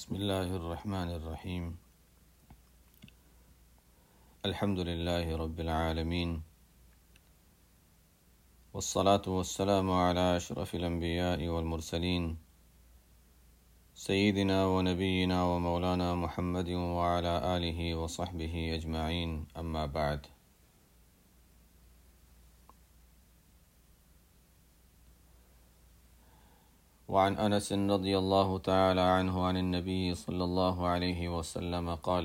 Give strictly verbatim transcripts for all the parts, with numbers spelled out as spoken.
بسم اللہ الرحمن الرحیم الحمد للہ رب العالمین والصلاة والسلام علی اشرف الانبیاء والمرسلین سیدنا و نبینا و مولانا محمد وعلی آلہ وصحبہ اجمعین اما بعد۔ وعن انس رضی اللہ تعالی عنہ عن النبی صلی اللہ علیہ وسلم قال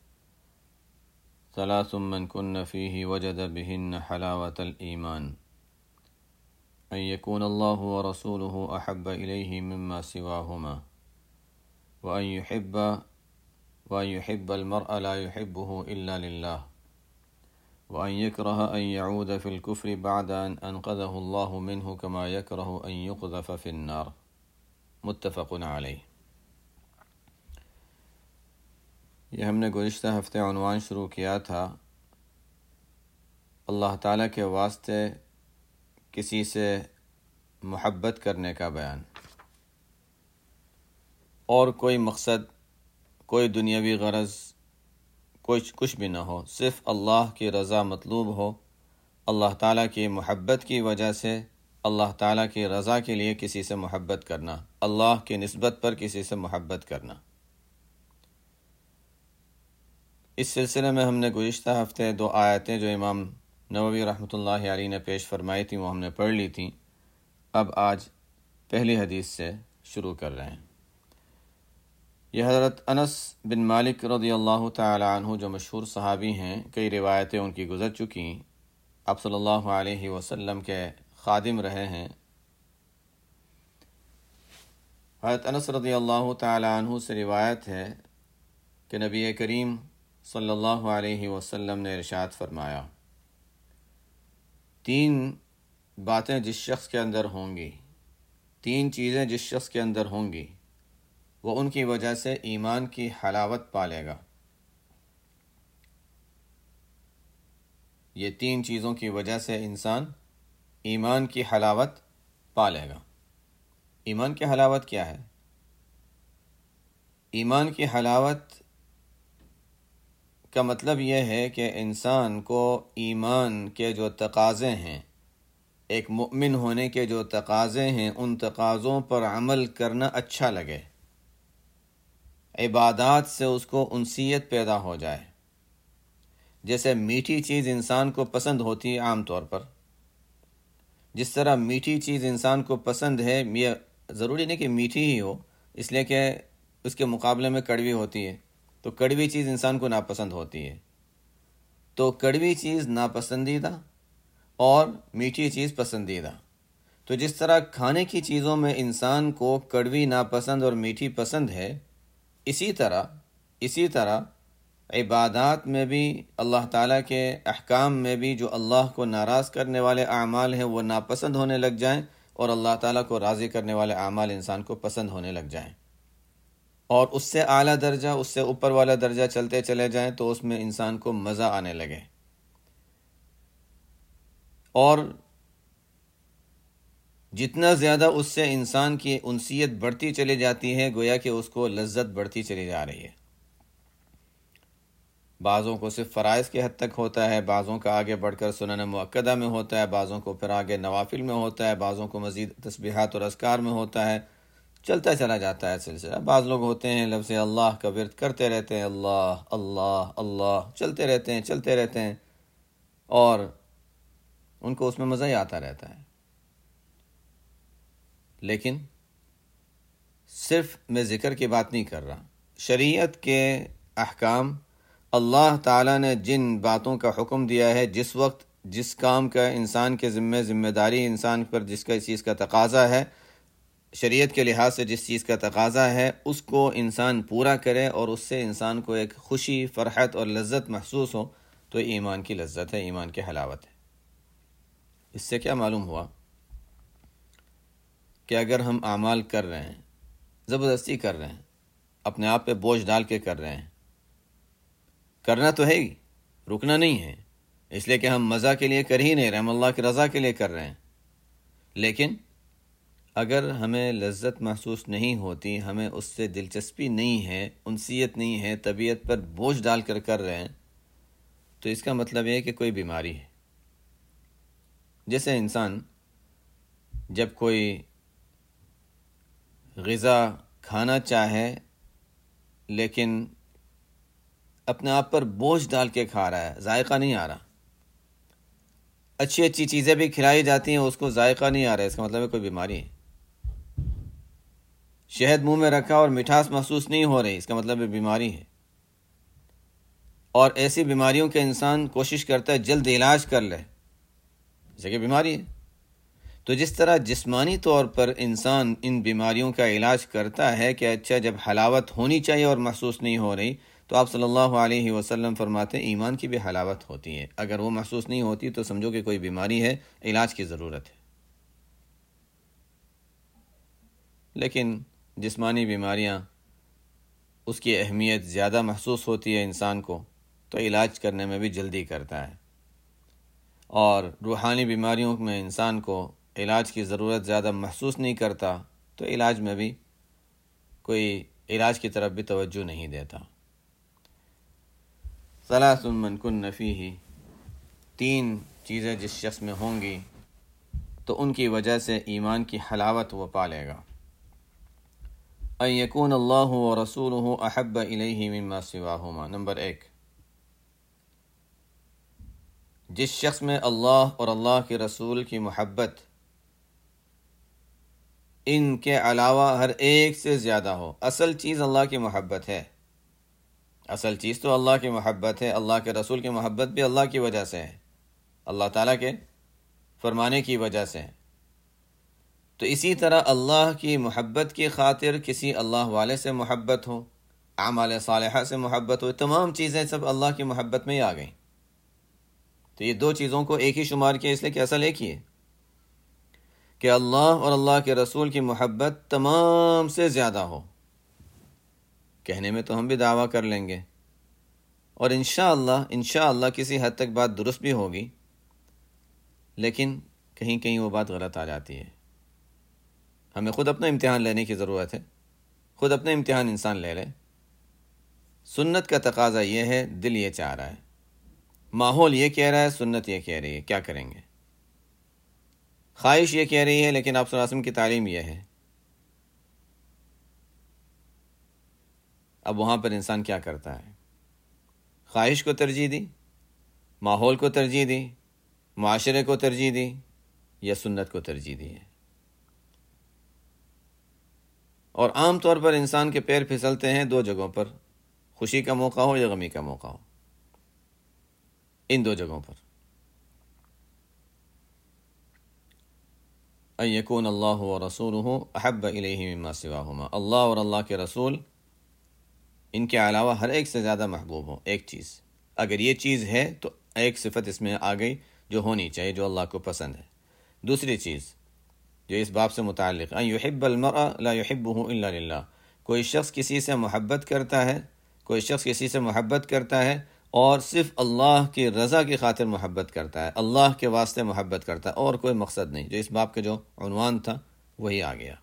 ثلاث من كن فيه وجد بهن حلاوة الإيمان أن يكون الله ورسوله أحب إليه مما سواهما وأن يحب وأن يحب المرء لا يحبه إلا لله وأن يكره أن يعود في الكفر بعد أن أنقذه الله منه كما يكره أن يقذف في النار متفق علیہ۔ یہ ہم نے گزشتہ ہفتے عنوان شروع کیا تھا اللہ تعالیٰ کے واسطے کسی سے محبت کرنے کا بیان، اور کوئی مقصد، کوئی دنیاوی غرض، کچھ کچھ بھی نہ ہو، صرف اللہ کی رضا مطلوب ہو، اللہ تعالیٰ کی محبت کی وجہ سے اللہ تعالیٰ کی رضا کے لیے کسی سے محبت کرنا، اللہ کی نسبت پر کسی سے محبت کرنا۔ اس سلسلے میں ہم نے گزشتہ ہفتے دو آیتیں جو امام نووی رحمۃ اللہ علیہ نے پیش فرمائی تھیں وہ ہم نے پڑھ لی تھیں۔ اب آج پہلی حدیث سے شروع کر رہے ہیں۔ یہ حضرت انس بن مالک رضی اللہ تعالی عنہ جو مشہور صحابی ہیں، کئی روایتیں ان کی گزر چکی، آپ صلی اللہ علیہ وسلم کے خادم رہے ہیں۔ حضرت انس رضی اللہ تعالی عنہ سے روایت ہے کہ نبی کریم صلی اللہ علیہ وسلم نے ارشاد فرمایا، تین باتیں جس شخص کے اندر ہوں گی، تین چیزیں جس شخص کے اندر ہوں گی، وہ ان کی وجہ سے ایمان کی حلاوت پالے گا۔ یہ تین چیزوں کی وجہ سے انسان ایمان کی حلاوت پالے گا۔ ایمان کی حلاوت کیا ہے؟ ایمان کی حلاوت کا مطلب یہ ہے کہ انسان کو ایمان کے جو تقاضے ہیں، ایک مؤمن ہونے کے جو تقاضے ہیں، ان تقاضوں پر عمل کرنا اچھا لگے، عبادات سے اس کو انسیت پیدا ہو جائے۔ جیسے میٹھی چیز انسان کو پسند ہوتی ہے عام طور پر، جس طرح میٹھی چیز انسان کو پسند ہے، یہ ضروری نہیں کہ میٹھی ہی ہو، اس لیے کہ اس کے مقابلے میں کڑوی ہوتی ہے، تو کڑوی چیز انسان کو ناپسند ہوتی ہے، تو کڑوی چیز ناپسندیدہ اور میٹھی چیز پسندیدہ۔ تو جس طرح کھانے کی چیزوں میں انسان کو کڑوی ناپسند اور میٹھی پسند ہے، اسی طرح اسی طرح عبادات میں بھی، اللہ تعالیٰ کے احکام میں بھی جو اللہ کو ناراض کرنے والے اعمال ہیں وہ ناپسند ہونے لگ جائیں، اور اللہ تعالیٰ کو راضی کرنے والے اعمال انسان کو پسند ہونے لگ جائیں، اور اس سے اعلیٰ درجہ، اس سے اوپر والا درجہ چلتے چلے جائیں تو اس میں انسان کو مزہ آنے لگے، اور جتنا زیادہ اس سے انسان کی انسیت بڑھتی چلی جاتی ہے، گویا کہ اس کو لذت بڑھتی چلی جا رہی ہے۔ بعضوں کو صرف فرائض کی حد تک ہوتا ہے، بعضوں کا آگے بڑھ کر سنن مؤکدہ میں ہوتا ہے، بعضوں کو پھر آگے نوافل میں ہوتا ہے، بعضوں کو مزید تسبیحات اور اذکار میں ہوتا ہے، چلتا چلا جاتا ہے سلسلہ۔ بعض لوگ ہوتے ہیں لفظ اللہ کا ورد کرتے رہتے ہیں، اللہ اللہ اللہ چلتے رہتے ہیں چلتے رہتے ہیں، اور ان کو اس میں مزہ ہی آتا رہتا ہے۔ لیکن صرف میں ذکر کی بات نہیں کر رہا، شریعت کے احکام، اللہ تعالیٰ نے جن باتوں کا حکم دیا ہے، جس وقت جس کام کا انسان کے ذمہ ذمہ داری انسان پر، جس کا اس چیز کا تقاضا ہے، شریعت کے لحاظ سے جس چیز کا تقاضا ہے، اس کو انسان پورا کرے اور اس سے انسان کو ایک خوشی، فرحت اور لذت محسوس ہو، تو ایمان کی لذت ہے، ایمان کی حلاوت ہے۔ اس سے کیا معلوم ہوا کہ اگر ہم اعمال کر رہے ہیں، زبردستی کر رہے ہیں، اپنے آپ پہ بوجھ ڈال کے کر رہے ہیں، کرنا تو ہے ہی، رکنا نہیں ہے، اس لیے کہ ہم مزہ کے لیے کر ہی نہیں رہے، ہم اللہ کی رضا کے لیے کر رہے ہیں، لیکن اگر ہمیں لذت محسوس نہیں ہوتی، ہمیں اس سے دلچسپی نہیں ہے، انسیت نہیں ہے، طبیعت پر بوجھ ڈال کر کر رہے ہیں، تو اس کا مطلب یہ ہے کہ کوئی بیماری ہے۔ جیسے انسان جب کوئی غذا کھانا چاہے لیکن اپنے آپ پر بوجھ ڈال کے کھا رہا ہے، ذائقہ نہیں آ رہا، اچھی اچھی چیزیں بھی کھلائی جاتی ہیں، اس کو ذائقہ نہیں آ رہا ہے، اس کا مطلب ہے کوئی بیماری ہے۔ شہد منہ میں رکھا اور مٹھاس محسوس نہیں ہو رہی، اس کا مطلب ہے بیماری ہے۔ اور ایسی بیماریوں کے انسان کوشش کرتا ہے جلد علاج کر لے، جیسے کہ بیماری ہے۔ تو جس طرح جسمانی طور پر انسان ان بیماریوں کا علاج کرتا ہے کہ اچھا جب حلاوت ہونی چاہیے اور محسوس نہیں ہو رہی، تو آپ صلی اللہ علیہ وسلم فرماتے ہیں ایمان کی بھی حلاوت ہوتی ہے، اگر وہ محسوس نہیں ہوتی تو سمجھو کہ کوئی بیماری ہے، علاج کی ضرورت ہے۔ لیکن جسمانی بیماریاں، اس کی اہمیت زیادہ محسوس ہوتی ہے انسان کو، تو علاج کرنے میں بھی جلدی کرتا ہے، اور روحانی بیماریوں میں انسان کو علاج کی ضرورت زیادہ محسوس نہیں کرتا، تو علاج میں بھی کوئی علاج کی طرف بھی توجہ نہیں دیتا۔ ثلاث من کن فیہ، تین چیزیں جس شخص میں ہوں گی تو ان کی وجہ سے ایمان کی حلاوت وہ پالے گا۔ ان یکون اللہ ورسولہ احب الیہ مما سواہما، نمبر ایک، جس شخص میں اللہ اور اللہ کے رسول کی محبت ان کے علاوہ ہر ایک سے زیادہ ہو۔ اصل چیز اللہ کی محبت ہے، اصل چیز تو اللہ کی محبت ہے، اللہ کے رسول کی محبت بھی اللہ کی وجہ سے ہے، اللہ تعالیٰ کے فرمانے کی وجہ سے ہے۔ تو اسی طرح اللہ کی محبت کی خاطر کسی اللہ والے سے محبت ہو، اعمال صالحہ سے محبت ہو، تمام چیزیں سب اللہ کی محبت میں ہی آ گئیں۔ تو یہ دو چیزوں کو ایک ہی شمار کیا، اس لیے کہ اصل ایک ہی ہے کہ اللہ اور اللہ کے رسول کی محبت تمام سے زیادہ ہو۔ کہنے میں تو ہم بھی دعویٰ کر لیں گے، اور انشاءاللہ انشاءاللہ کسی حد تک بات درست بھی ہوگی، لیکن کہیں کہیں وہ بات غلط آ جاتی ہے۔ ہمیں خود اپنا امتحان لینے کی ضرورت ہے، خود اپنا امتحان انسان لے لے۔ سنت کا تقاضا یہ ہے، دل یہ چاہ رہا ہے، ماحول یہ کہہ رہا ہے، سنت یہ کہہ رہی ہے، کیا کریں گے؟ خواہش یہ کہہ رہی ہے، لیکن آپ صلی اللہ علیہ وسلم کی تعلیم یہ ہے۔ اب وہاں پر انسان کیا کرتا ہے؟ خواہش کو ترجیح دی، ماحول کو ترجیح دی، معاشرے کو ترجیح دی، یا سنت کو ترجیح دی ہے؟ اور عام طور پر انسان کے پیر پھسلتے ہیں دو جگہوں پر، خوشی کا موقع ہو یا غمی کا موقع ہو، ان دو جگہوں پر۔ ان یکون اللہ ورسولہ احب الیہ مما سواہما، اللہ اور اللہ کے رسول ان کے علاوہ ہر ایک سے زیادہ محبوب ہو۔ ایک چیز، اگر یہ چیز ہے تو ایک صفت اس میں آ گئی جو ہونی چاہیے، جو اللہ کو پسند ہے۔ دوسری چیز جو اس باب سے متعلق، ان یحب المرء لا یحبہ الا للہ، کوئی شخص کسی سے محبت کرتا ہے، کوئی شخص کسی سے محبت کرتا ہے اور صرف اللہ کی رضا کی خاطر محبت کرتا ہے، اللہ کے واسطے محبت کرتا ہے، اور کوئی مقصد نہیں۔ جو اس باب کا جو عنوان تھا وہی آ گیا،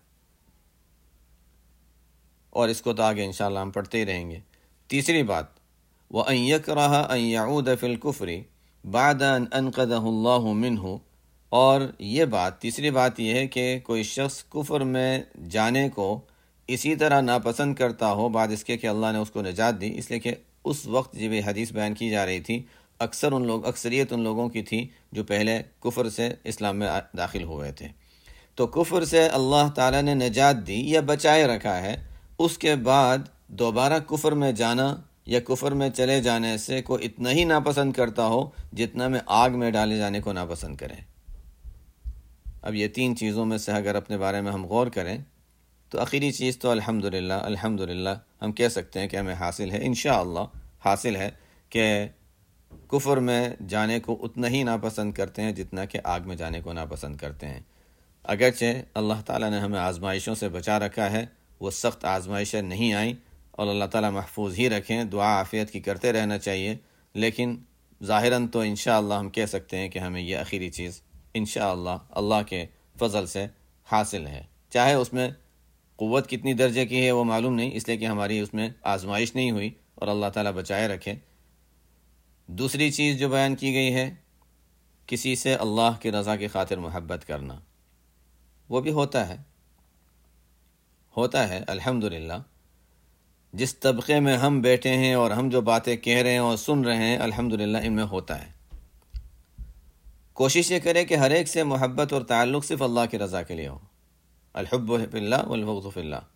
اور اس کو تو آگے انشاءاللہ ہم پڑھتے ہی رہیں گے۔ تیسری بات، وَأَن يَكْرَهَ أَن يَعُودَ فِي الْكُفْرِ بَعْدَ أَنْ أَنْقَذَهُ اللَّهُ مِنْهُ، اور یہ بات، تیسری بات یہ ہے کہ کوئی شخص کفر میں جانے کو اسی طرح ناپسند کرتا ہو بعد اس کے کہ اللہ نے اس کو نجات دی، اس لیے کہ اس وقت جب یہ حدیث بیان کی جا رہی تھی، اکثر ان لوگ اکثریت ان لوگوں کی تھی جو پہلے کفر سے اسلام میں داخل ہوئے تھے۔ تو کفر سے اللہ تعالیٰ نے نجات دی یا بچائے رکھا ہے، اس کے بعد دوبارہ کفر میں جانا یا کفر میں چلے جانے سے کوئی اتنا ہی ناپسند کرتا ہو جتنا میں آگ میں ڈالے جانے کو ناپسند کرے۔ اب یہ تین چیزوں میں سے اگر اپنے بارے میں ہم غور کریں تو آخری چیز تو الحمدللہ الحمدللہ ہم کہہ سکتے ہیں کہ ہمیں حاصل ہے، انشاءاللہ حاصل ہے کہ کفر میں جانے کو اتنا ہی ناپسند کرتے ہیں جتنا کہ آگ میں جانے کو ناپسند کرتے ہیں۔ اگرچہ اللہ تعالیٰ نے ہمیں آزمائشوں سے بچا رکھا ہے، وہ سخت آزمائشیں نہیں آئیں، اور اللہ تعالیٰ محفوظ ہی رکھیں، دعا عافیت کی کرتے رہنا چاہیے، لیکن ظاہراً تو انشاءاللہ ہم کہہ سکتے ہیں کہ ہمیں یہ آخری چیز انشاءاللہ اللہ کے فضل سے حاصل ہے۔ چاہے اس میں قوت کتنی درجے کی ہے وہ معلوم نہیں، اس لیے کہ ہماری اس میں آزمائش نہیں ہوئی، اور اللہ تعالیٰ بچائے رکھے۔ دوسری چیز جو بیان کی گئی ہے، کسی سے اللہ کی رضا کی خاطر محبت کرنا، وہ بھی ہوتا ہے ہوتا ہے الحمدللہ۔ جس طبقے میں ہم بیٹھے ہیں اور ہم جو باتیں کہہ رہے ہیں اور سن رہے ہیں، الحمدللہ ان میں ہوتا ہے۔ کوشش یہ کرے کہ ہر ایک سے محبت اور تعلق صرف اللہ کی رضا کے لیے ہو، الحب فی اللہ والبغض فی اللہ۔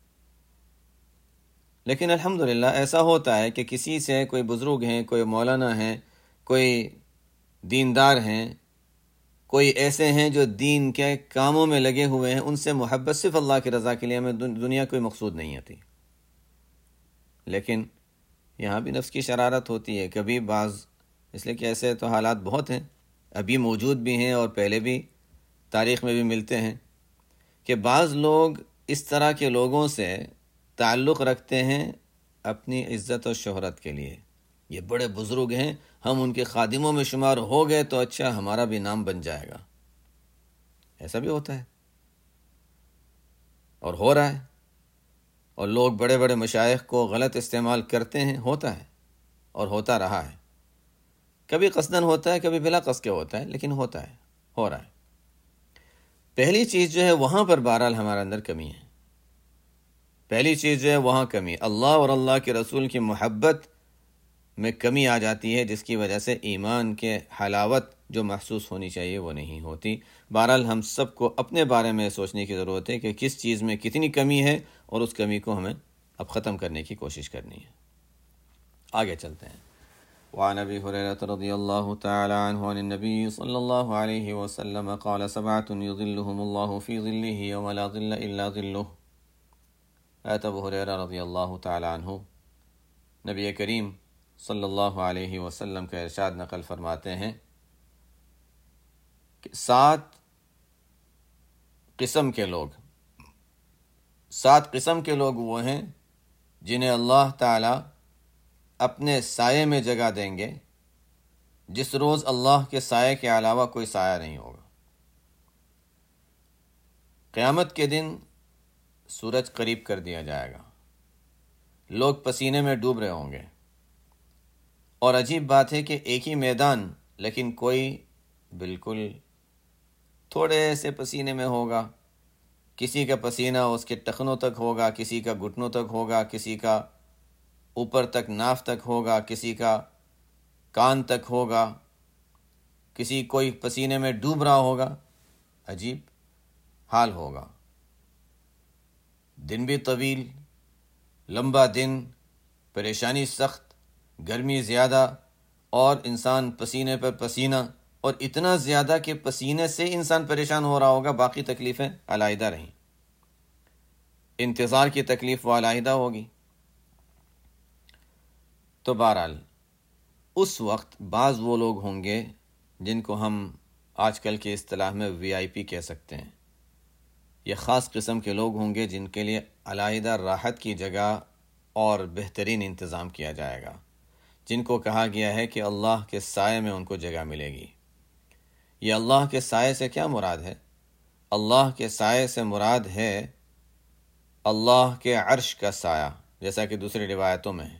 لیکن الحمدللہ ایسا ہوتا ہے کہ کسی سے، کوئی بزرگ ہیں، کوئی مولانا ہیں، کوئی دیندار ہیں، کوئی ایسے ہیں جو دین کے کاموں میں لگے ہوئے ہیں، ان سے محبت صرف اللہ کی رضا کے لیے، ہمیں دنیا کوئی مقصود نہیں آتی۔ لیکن یہاں بھی نفس کی شرارت ہوتی ہے کبھی بعض، اس لیے کہ ایسے تو حالات بہت ہیں، ابھی موجود بھی ہیں اور پہلے بھی تاریخ میں بھی ملتے ہیں، کہ بعض لوگ اس طرح کے لوگوں سے تعلق رکھتے ہیں اپنی عزت و شہرت کے لیے۔ یہ بڑے بزرگ ہیں، ہم ان کے خادموں میں شمار ہو گئے تو اچھا ہمارا بھی نام بن جائے گا۔ ایسا بھی ہوتا ہے اور ہو رہا ہے، اور لوگ بڑے بڑے مشائخ کو غلط استعمال کرتے ہیں، ہوتا ہے اور ہوتا رہا ہے۔ کبھی قصدن ہوتا ہے، کبھی بلا قصد کے ہوتا ہے، لیکن ہوتا ہے، ہو رہا ہے۔ پہلی چیز جو ہے وہاں پر بہرحال ہمارے اندر کمی ہے۔ پہلی چیز جو ہے وہاں کمی، اللہ اور اللہ کے رسول کی محبت میں کمی آ جاتی ہے، جس کی وجہ سے ایمان کے حلاوت جو محسوس ہونی چاہیے وہ نہیں ہوتی۔ بہرحال ہم سب کو اپنے بارے میں سوچنے کی ضرورت ہے کہ کس چیز میں کتنی کمی ہے، اور اس کمی کو ہمیں اب ختم کرنے کی کوشش کرنی ہے۔ آگے چلتے ہیں۔ وعن ابی ہریرہ رضی اللہ تعالی عنہ عن النبی صلی اللہ علیہ وسلم قال سبعۃ یظلهم اللہ فی ظلہ یوم لا ظل الا ظلہ۔ حضرت ابو ہریرہ رضی اللہ تعالی عنہ نبی کریم صلی اللہ علیہ وسلم کا ارشاد نقل فرماتے ہیں کہ سات قسم کے لوگ سات قسم کے لوگ وہ ہیں جنہیں اللہ تعالی اپنے سائے میں جگہ دیں گے، جس روز اللہ کے سائے کے علاوہ کوئی سایہ نہیں ہوگا۔ قیامت کے دن سورج قریب کر دیا جائے گا، لوگ پسینے میں ڈوب رہے ہوں گے، اور عجیب بات ہے کہ ایک ہی میدان، لیکن کوئی بالکل تھوڑے سے پسینے میں ہوگا، کسی کا پسینہ اس کے ٹخنوں تک ہوگا، کسی کا گھٹنوں تک ہوگا، کسی کا اوپر تک ناف تک ہوگا، کسی کا کان تک ہوگا، کسی کوئی پسینے میں ڈوب رہا ہوگا۔ عجیب حال ہوگا، دن بھی طویل، لمبا دن، پریشانی سخت، گرمی زیادہ، اور انسان پسینے پر پسینہ، اور اتنا زیادہ کہ پسینے سے انسان پریشان ہو رہا ہوگا، باقی تکلیفیں علیحدہ رہیں، انتظار کی تکلیف وہ علیحدہ ہوگی۔ تو بہرحال اس وقت بعض وہ لوگ ہوں گے جن کو ہم آج کل کی اصطلاح میں وی آئی پی کہہ سکتے ہیں۔ یہ خاص قسم کے لوگ ہوں گے جن کے لیے علیحدہ راحت کی جگہ اور بہترین انتظام کیا جائے گا، جن کو کہا گیا ہے کہ اللہ کے سائے میں ان کو جگہ ملے گی۔ یہ اللہ کے سائے سے کیا مراد ہے؟ اللہ کے سائے سے مراد ہے اللہ کے عرش کا سایہ، جیسا کہ دوسری روایتوں میں ہے۔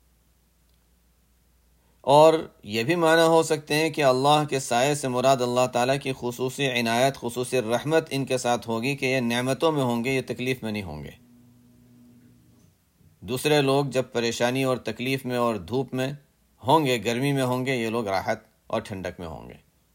اور یہ بھی معنی ہو سکتے ہیں کہ اللہ کے سائے سے مراد اللہ تعالیٰ کی خصوصی عنایت، خصوصی رحمت ان کے ساتھ ہوگی کہ یہ نعمتوں میں ہوں گے، یہ تکلیف میں نہیں ہوں گے۔ دوسرے لوگ جب پریشانی اور تکلیف میں اور دھوپ میں ہوں گے، گرمی میں ہوں گے، یہ لوگ راحت اور ٹھنڈک میں ہوں گے۔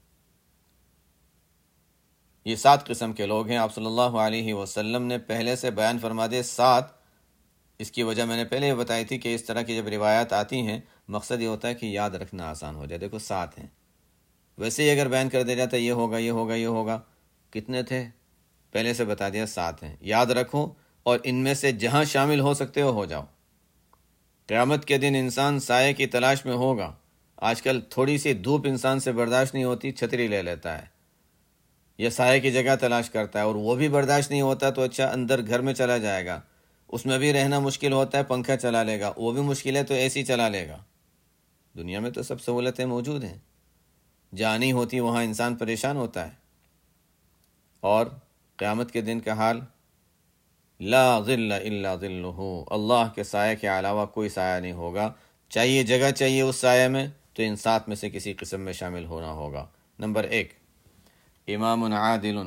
یہ سات قسم کے لوگ ہیں۔ آپ صلی اللہ علیہ وسلم نے پہلے سے بیان فرما دے سات۔ اس کی وجہ میں نے پہلے ہی بتائی تھی کہ اس طرح کی جب روایات آتی ہیں، مقصد یہ ہوتا ہے کہ یاد رکھنا آسان ہو جائے۔ دیکھو سات ہیں، ویسے ہی اگر بیان کر دیا جاتا ہے یہ ہوگا یہ ہوگا یہ ہوگا، کتنے تھے پہلے سے بتا دیا، سات ہیں۔ یاد رکھو اور ان میں سے جہاں شامل ہو سکتے ہو ہو جاؤ۔ قیامت کے دن انسان سائے کی تلاش میں ہوگا۔ آج کل تھوڑی سی دھوپ انسان سے برداشت نہیں ہوتی، چھتری لے لیتا ہے، یا سائے کی جگہ تلاش کرتا ہے، اور وہ بھی برداشت نہیں ہوتا تو اچھا اندر گھر میں چلا جائے گا، اس میں بھی رہنا مشکل ہوتا ہے، پنکھا چلا لے گا، وہ بھی مشکل ہے تو اے سی چلا لے گا۔ دنیا میں تو سب سہولتیں موجود ہیں، جہاں نہیں ہوتی وہاں انسان پریشان ہوتا ہے۔ اور قیامت کے دن کا حال، لا ظل الا ظلہ، اللہ کے سائے کے علاوہ کوئی سایہ نہیں ہوگا. چاہیے جگہ چاہیے اس سایہ میں تو ان سات میں سے کسی قسم میں شامل ہونا ہوگا. نمبر ایک، امام عادل.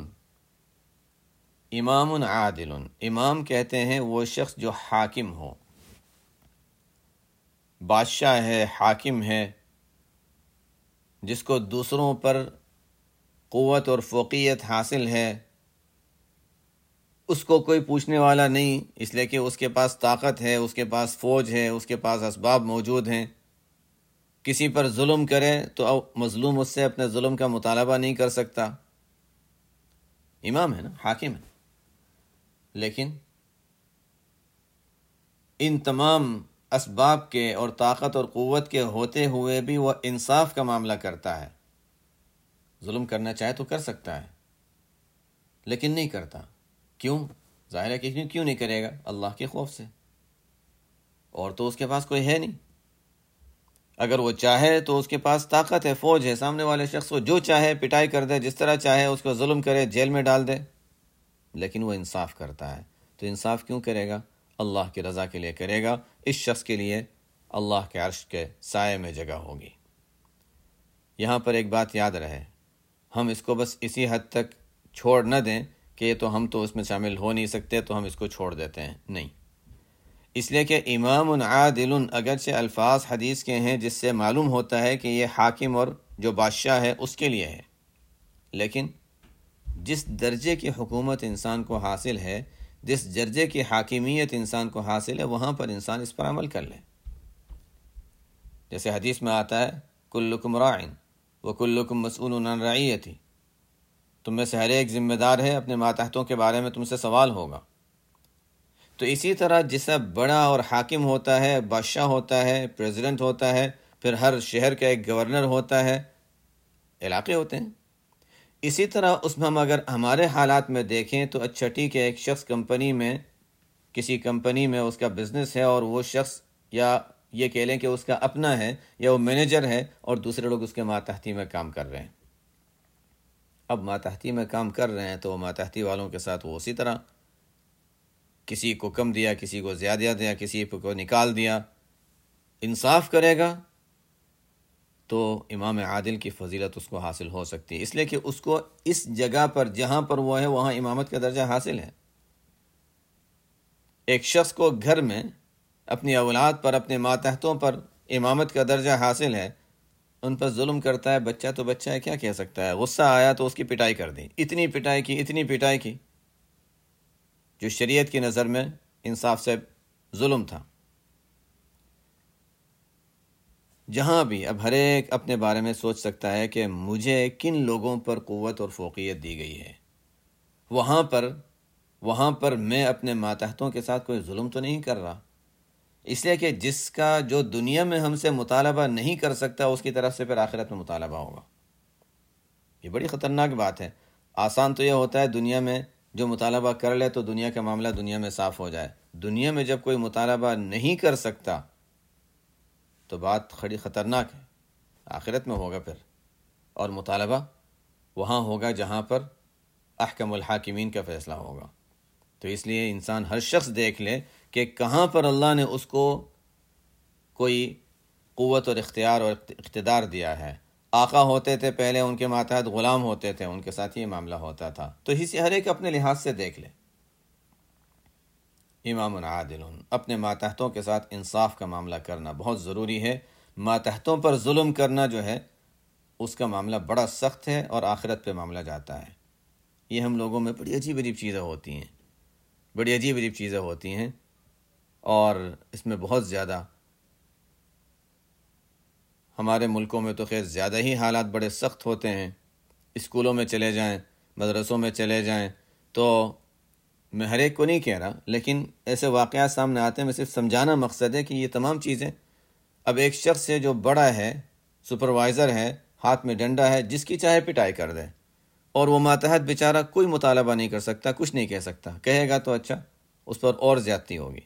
امام عادل، امام کہتے ہیں وہ شخص جو حاکم ہو، بادشاہ ہے، حاکم ہے، جس کو دوسروں پر قوت اور فوقیت حاصل ہے. اس کو کوئی پوچھنے والا نہیں، اس لیے کہ اس کے پاس طاقت ہے، اس کے پاس فوج ہے، اس کے پاس اسباب موجود ہیں. کسی پر ظلم کرے تو مظلوم اس سے اپنے ظلم کا مطالبہ نہیں کر سکتا. امام ہے نا، حاکم ہے. لیکن ان تمام اسباب کے اور طاقت اور قوت کے ہوتے ہوئے بھی وہ انصاف کا معاملہ کرتا ہے. ظلم کرنا چاہے تو کر سکتا ہے لیکن نہیں کرتا. کیوں؟ ظاہر ہے کہ کیوں کیوں نہیں کرے گا؟ اللہ کے خوف سے. اور تو اس کے پاس کوئی ہے نہیں. اگر وہ چاہے تو اس کے پاس طاقت ہے، فوج ہے، سامنے والے شخص کو جو چاہے پٹائی کر دے، جس طرح چاہے اس کو ظلم کرے، جیل میں ڈال دے. لیکن وہ انصاف کرتا ہے. تو انصاف کیوں کرے گا؟ اللہ کی رضا کے لیے کرے گا. اس شخص کے لیے اللہ کے عرش کے سائے میں جگہ ہوگی. یہاں پر ایک بات یاد رہے، ہم اس کو بس اسی حد تک چھوڑ نہ دیں کہ یہ تو ہم تو اس میں شامل ہو نہیں سکتے تو ہم اس کو چھوڑ دیتے ہیں. نہیں، اس لیے کہ امام عادل اگرچہ الفاظ حدیث کے ہیں جس سے معلوم ہوتا ہے کہ یہ حاکم اور جو بادشاہ ہے اس کے لیے ہے، لیکن جس درجے کی حکومت انسان کو حاصل ہے، جس درجے کی حاکمیت انسان کو حاصل ہے، وہاں پر انسان اس پر عمل کر لے. جیسے حدیث میں آتا ہے کلکم راعٍ وکلکم مسئول عن رعیتہ، تم میں سے ہر ایک ذمہ دار ہے، اپنے ماتحتوں کے بارے میں تم سے سوال ہوگا. تو اسی طرح جیسا بڑا اور حاکم ہوتا ہے، بادشاہ ہوتا ہے، پریزیڈنٹ ہوتا ہے، پھر ہر شہر کا ایک گورنر ہوتا ہے، علاقے ہوتے ہیں، اسی طرح اس میں ہم اگر ہمارے حالات میں دیکھیں تو اچھا ٹھیک ہے، ایک شخص کمپنی میں، کسی کمپنی میں اس کا بزنس ہے اور وہ شخص یا یہ کہہ لیں کہ اس کا اپنا ہے یا وہ مینیجر ہے اور دوسرے لوگ اس کے ماتحتی میں کام کر رہے ہیں. اب ماتحتی میں کام کر رہے ہیں تو وہ ماتحتی والوں کے ساتھ وہ اسی طرح کسی کو کم دیا، کسی کو زیادہ دیا، کسی کو نکال دیا. انصاف کرے گا تو امام عادل کی فضیلت اس کو حاصل ہو سکتی ہے، اس لیے کہ اس کو اس جگہ پر جہاں پر وہ ہے وہاں امامت کا درجہ حاصل ہے. ایک شخص کو گھر میں اپنی اولاد پر، اپنے ماتحتوں پر امامت کا درجہ حاصل ہے، ان پر ظلم کرتا ہے، بچہ تو بچہ ہے، کیا کہہ سکتا ہے؟ غصہ آیا تو اس کی پٹائی کر دی، اتنی پٹائی کی، اتنی پٹائی کی، جو شریعت کی نظر میں انصاف سے ظلم تھا. جہاں بھی اب ہر ایک اپنے بارے میں سوچ سکتا ہے کہ مجھے کن لوگوں پر قوت اور فوقیت دی گئی ہے، وہاں پر وہاں پر میں اپنے ماتحتوں کے ساتھ کوئی ظلم تو نہیں کر رہا. اس لیے کہ جس کا جو دنیا میں ہم سے مطالبہ نہیں کر سکتا اس کی طرف سے پھر آخرت میں مطالبہ ہوگا. یہ بڑی خطرناک بات ہے. آسان تو یہ ہوتا ہے دنیا میں جو مطالبہ کر لے تو دنیا کا معاملہ دنیا میں صاف ہو جائے. دنیا میں جب کوئی مطالبہ نہیں کر سکتا تو بات خڑی خطرناک ہے. آخرت میں ہوگا پھر، اور مطالبہ وہاں ہوگا جہاں پر احکم الحاکمین کا فیصلہ ہوگا. تو اس لیے انسان ہر شخص دیکھ لے کہ کہاں پر اللہ نے اس کو کوئی قوت اور اختیار اور اقتدار دیا ہے. آقا ہوتے تھے پہلے، ان کے ماتحت غلام ہوتے تھے، ان کے ساتھ یہ معاملہ ہوتا تھا. تو اسی ہر ایک اپنے لحاظ سے دیکھ لے. امام عادل، اپنے ماتحتوں کے ساتھ انصاف کا معاملہ کرنا بہت ضروری ہے. ماتحتوں پر ظلم کرنا جو ہے اس کا معاملہ بڑا سخت ہے اور آخرت پہ معاملہ جاتا ہے. یہ ہم لوگوں میں بڑی عجیب عجیب چیزیں ہوتی ہیں، بڑی عجیب عجیب چیزیں ہوتی ہیں اور اس میں بہت زیادہ ہمارے ملکوں میں تو خیر زیادہ ہی حالات بڑے سخت ہوتے ہیں. اسکولوں میں چلے جائیں، مدرسوں میں چلے جائیں، تو میں ہر ایک کو نہیں کہہ رہا لیکن ایسے واقعات سامنے آتے ہیں. میں صرف سمجھانا مقصد ہے کہ یہ تمام چیزیں اب ایک شخص ہے جو بڑا ہے، سپروائزر ہے، ہاتھ میں ڈنڈا ہے، جس کی چاہے پٹائی کر دے، اور وہ ماتحت بیچارہ کوئی مطالبہ نہیں کر سکتا، کچھ نہیں کہہ سکتا. کہے گا تو اچھا اس پر اور زیادتی ہوگی.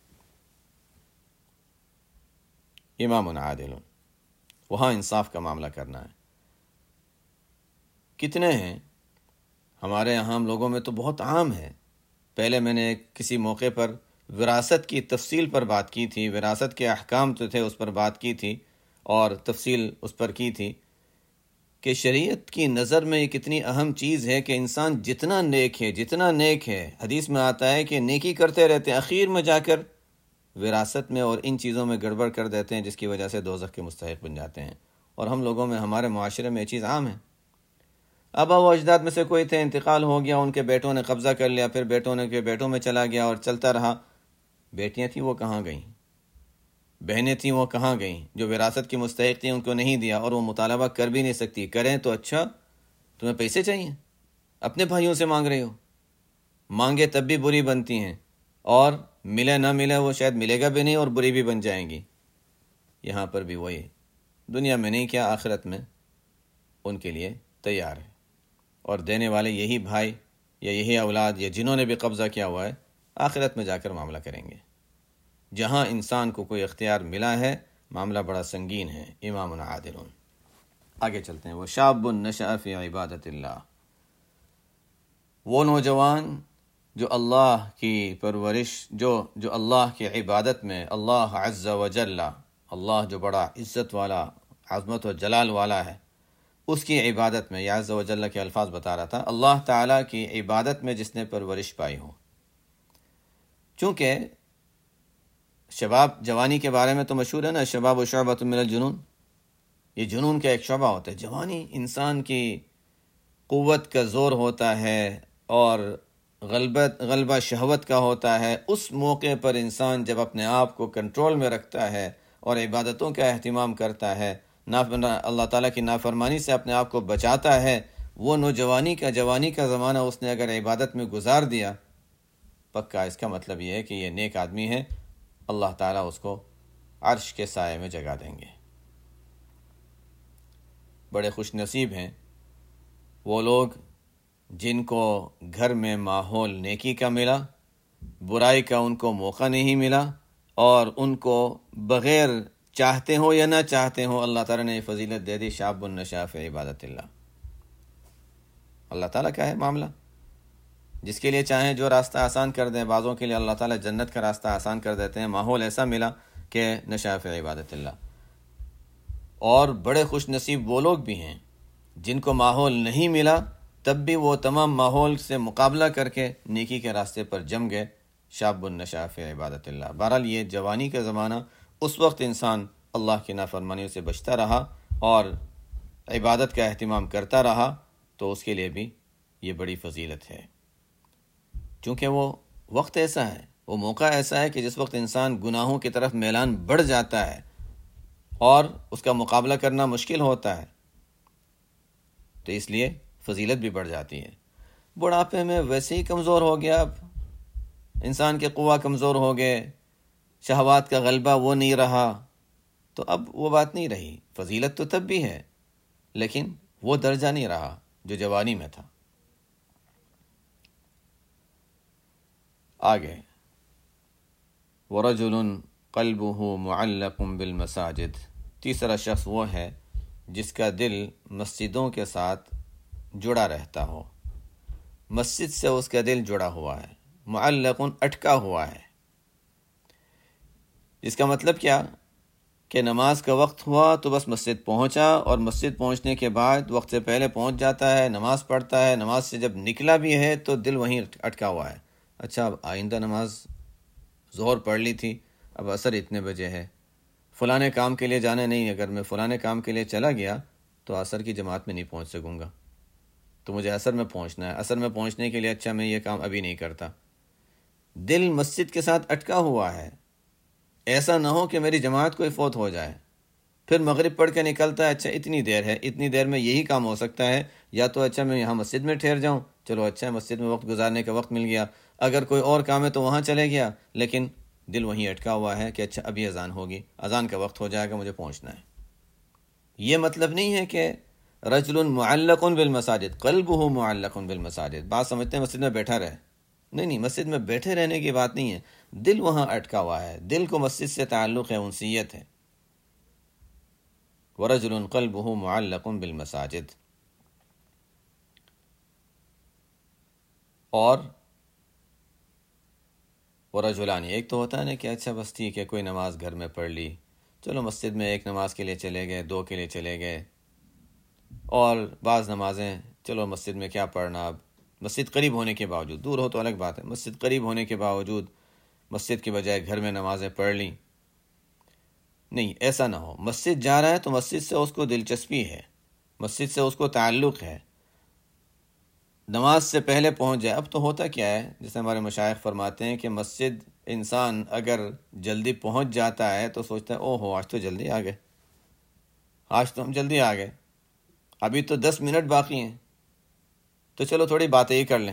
امام عادل، وہاں انصاف کا معاملہ کرنا ہے. کتنے ہیں ہمارے یہاں ہم لوگوں میں تو بہت عام ہے. پہلے میں نے کسی موقع پر وراثت کی تفصیل پر بات کی تھی، وراثت کے احکام جو تھے اس پر بات کی تھی اور تفصیل اس پر کی تھی کہ شریعت کی نظر میں یہ کتنی اہم چیز ہے کہ انسان جتنا نیک ہے جتنا نیک ہے حدیث میں آتا ہے کہ نیکی کرتے رہتے ہیں، اخیر میں جا کر وراثت میں اور ان چیزوں میں گڑبڑ کر دیتے ہیں جس کی وجہ سے دوزخ کے مستحق بن جاتے ہیں. اور ہم لوگوں میں، ہمارے معاشرے میں یہ چیز عام ہے. ابا و اجداد میں سے کوئی تھے، انتقال ہو گیا، ان کے بیٹوں نے قبضہ کر لیا، پھر بیٹوں نے کے بیٹوں میں چلا گیا اور چلتا رہا. بیٹیاں تھیں وہ کہاں گئیں؟ بہنیں تھیں وہ کہاں گئیں؟ جو وراثت کی مستحق تھیں ان کو نہیں دیا، اور وہ مطالبہ کر بھی نہیں سکتی. کریں تو اچھا، تمہیں پیسے چاہیے، اپنے بھائیوں سے مانگ رہے ہو. مانگے تب بھی بری بنتی ہیں، اور ملے نہ ملے وہ شاید ملے گا بھی نہیں اور بری بھی بن جائیں گی. یہاں پر بھی وہی، دنیا میں نہیں کیا آخرت میں ان کے لیے تیار ہے. اور دینے والے یہی بھائی یا یہی اولاد یا جنہوں نے بھی قبضہ کیا ہوا ہے آخرت میں جا کر معاملہ کریں گے. جہاں انسان کو کوئی اختیار ملا ہے معاملہ بڑا سنگین ہے. امام عادل. آگے چلتے ہیں. وہ شاب نشأ فی عبادت اللہ، وہ نوجوان جو اللہ کی پرورش جو جو اللہ کی عبادت میں، اللہ عز و جل، اللہ جو بڑا عزت والا، عظمت و جلال والا ہے، اس کی عبادت میں، یا عز و جل کے الفاظ بتا رہا تھا، اللہ تعالیٰ کی عبادت میں جس نے پرورش پائی ہو. چونکہ شباب، جوانی کے بارے میں تو مشہور ہے نا، شباب و شعبۃ من الجنون، یہ جنون کا ایک شعبہ ہوتا ہے. جوانی انسان کی قوت کا زور ہوتا ہے اور غلبت غلبہ شہوت کا ہوتا ہے. اس موقع پر انسان جب اپنے آپ کو کنٹرول میں رکھتا ہے اور عبادتوں کا اہتمام کرتا ہے، اللہ تعالیٰ کی نافرمانی سے اپنے آپ کو بچاتا ہے، وہ نوجوانی کا جوانی کا زمانہ اس نے اگر عبادت میں گزار دیا، پکا اس کا مطلب یہ ہے کہ یہ نیک آدمی ہے، اللہ تعالیٰ اس کو عرش کے سائے میں جگہ دیں گے. بڑے خوش نصیب ہیں وہ لوگ جن کو گھر میں ماحول نیکی کا ملا، برائی کا ان کو موقع نہیں ملا، اور ان کو بغیر چاہتے ہو یا نہ چاہتے ہو اللہ تعالیٰ نے یہ فضیلت دے دی، شاب نشأ فی عبادت اللہ. اللہ تعالیٰ کا ہے معاملہ، جس کے لیے چاہیں جو راستہ آسان کر دیں. بعضوں کے لیے اللہ تعالیٰ جنت کا راستہ آسان کر دیتے ہیں، ماحول ایسا ملا کہ نشأ فی عبادت اللہ. اور بڑے خوش نصیب وہ لوگ بھی ہیں جن کو ماحول نہیں ملا، تب بھی وہ تمام ماحول سے مقابلہ کر کے نیکی کے راستے پر جم گئے، شاب نشأ فی عبادت اللہ. بہرحال یہ جوانی کا زمانہ، اس وقت انسان اللہ کی نافرمانیوں سے بچتا رہا اور عبادت کا اہتمام کرتا رہا تو اس کے لیے بھی یہ بڑی فضیلت ہے. چونکہ وہ وقت ایسا ہے، وہ موقع ایسا ہے کہ جس وقت انسان گناہوں کی طرف میلان بڑھ جاتا ہے اور اس کا مقابلہ کرنا مشکل ہوتا ہے، تو اس لیے فضیلت بھی بڑھ جاتی ہے. بڑھاپے میں ویسے ہی کمزور ہو گیا، اب انسان کے قوہ کمزور ہو گئے، شہوات کا غلبہ وہ نہیں رہا، تو اب وہ بات نہیں رہی. فضیلت تو تب بھی ہے لیکن وہ درجہ نہیں رہا جو جوانی میں تھا. آگے وَرَجُلٌ قَلْبُهُ مُعَلَّقٌ بِالْمَسَاجِدِ، تیسرا شخص وہ ہے جس کا دل مسجدوں کے ساتھ جڑا رہتا ہو، مسجد سے اس کا دل جڑا ہوا ہے، معلقن اٹکا ہوا ہے. اس کا مطلب کیا کہ نماز کا وقت ہوا تو بس مسجد پہنچا، اور مسجد پہنچنے کے بعد وقت سے پہلے پہنچ جاتا ہے، نماز پڑھتا ہے، نماز سے جب نکلا بھی ہے تو دل وہیں اٹکا ہوا ہے. اچھا اب آئندہ نماز ظہر پڑھ لی تھی، اب عصر اتنے بجے ہے، فلانے کام کے لیے جانا نہیں، اگر میں فلانے کام کے لیے چلا گیا تو عصر کی جماعت میں نہیں پہنچ سکوں گا، تو مجھے عصر میں پہنچنا ہے. عصر میں پہنچنے کے لیے اچھا میں یہ کام ابھی نہیں کرتا. دل مسجد کے ساتھ اٹکا ہوا ہے. ایسا نہ ہو کہ میری جماعت کوئی فوت ہو جائے، پھر مغرب پڑھ کے نکلتا ہے، اچھا اتنی دیر ہے، اتنی دیر میں یہی کام ہو سکتا ہے، یا تو اچھا میں یہاں مسجد میں ٹھہر جاؤں، چلو اچھا مسجد میں وقت گزارنے کا وقت مل گیا، اگر کوئی اور کام ہے تو وہاں چلے گیا، لیکن دل وہیں اٹکا ہوا ہے کہ اچھا ابھی اذان ہوگی، اذان کا وقت ہو جائے گا، مجھے پہنچنا ہے. یہ مطلب نہیں ہے کہ رجل معلق بالمساجد قلبه معلق بالمساجد، بات سمجھتے ہیں مسجد میں بیٹھا رہے. نہیں نہیں، مسجد میں بیٹھے رہنے کی بات نہیں ہے، دل وہاں اٹکا ہوا ہے، دل کو مسجد سے تعلق ہے، انسیت ہے. ورجل قلبه معلق بالمساجد. اور ورجلانی، ایک تو ہوتا ہے نا کہ اچھا بس ٹھیک ہے کوئی نماز گھر میں پڑھ لی، چلو مسجد میں ایک نماز کے لیے چلے گئے، دو کے لیے چلے گئے، اور بعض نمازیں چلو مسجد میں کیا پڑھنا، اب مسجد قریب ہونے کے باوجود، دور ہو تو الگ بات ہے، مسجد قریب ہونے کے باوجود مسجد کی بجائے گھر میں نمازیں پڑھ لیں۔ نہیں، ایسا نہ ہو۔ مسجد جا رہا ہے تو مسجد سے اس کو دلچسپی ہے، مسجد سے اس کو تعلق ہے، نماز سے پہلے پہنچ جائے۔ اب تو ہوتا کیا ہے، جیسے ہمارے مشائخ فرماتے ہیں کہ مسجد انسان اگر جلدی پہنچ جاتا ہے تو سوچتا ہے او ہو آج تو جلدی آ گئے، آج تو ہم جلدی آ گئے، ابھی تو دس منٹ باقی ہیں، تو چلو تھوڑی باتیں ہی کر لیں۔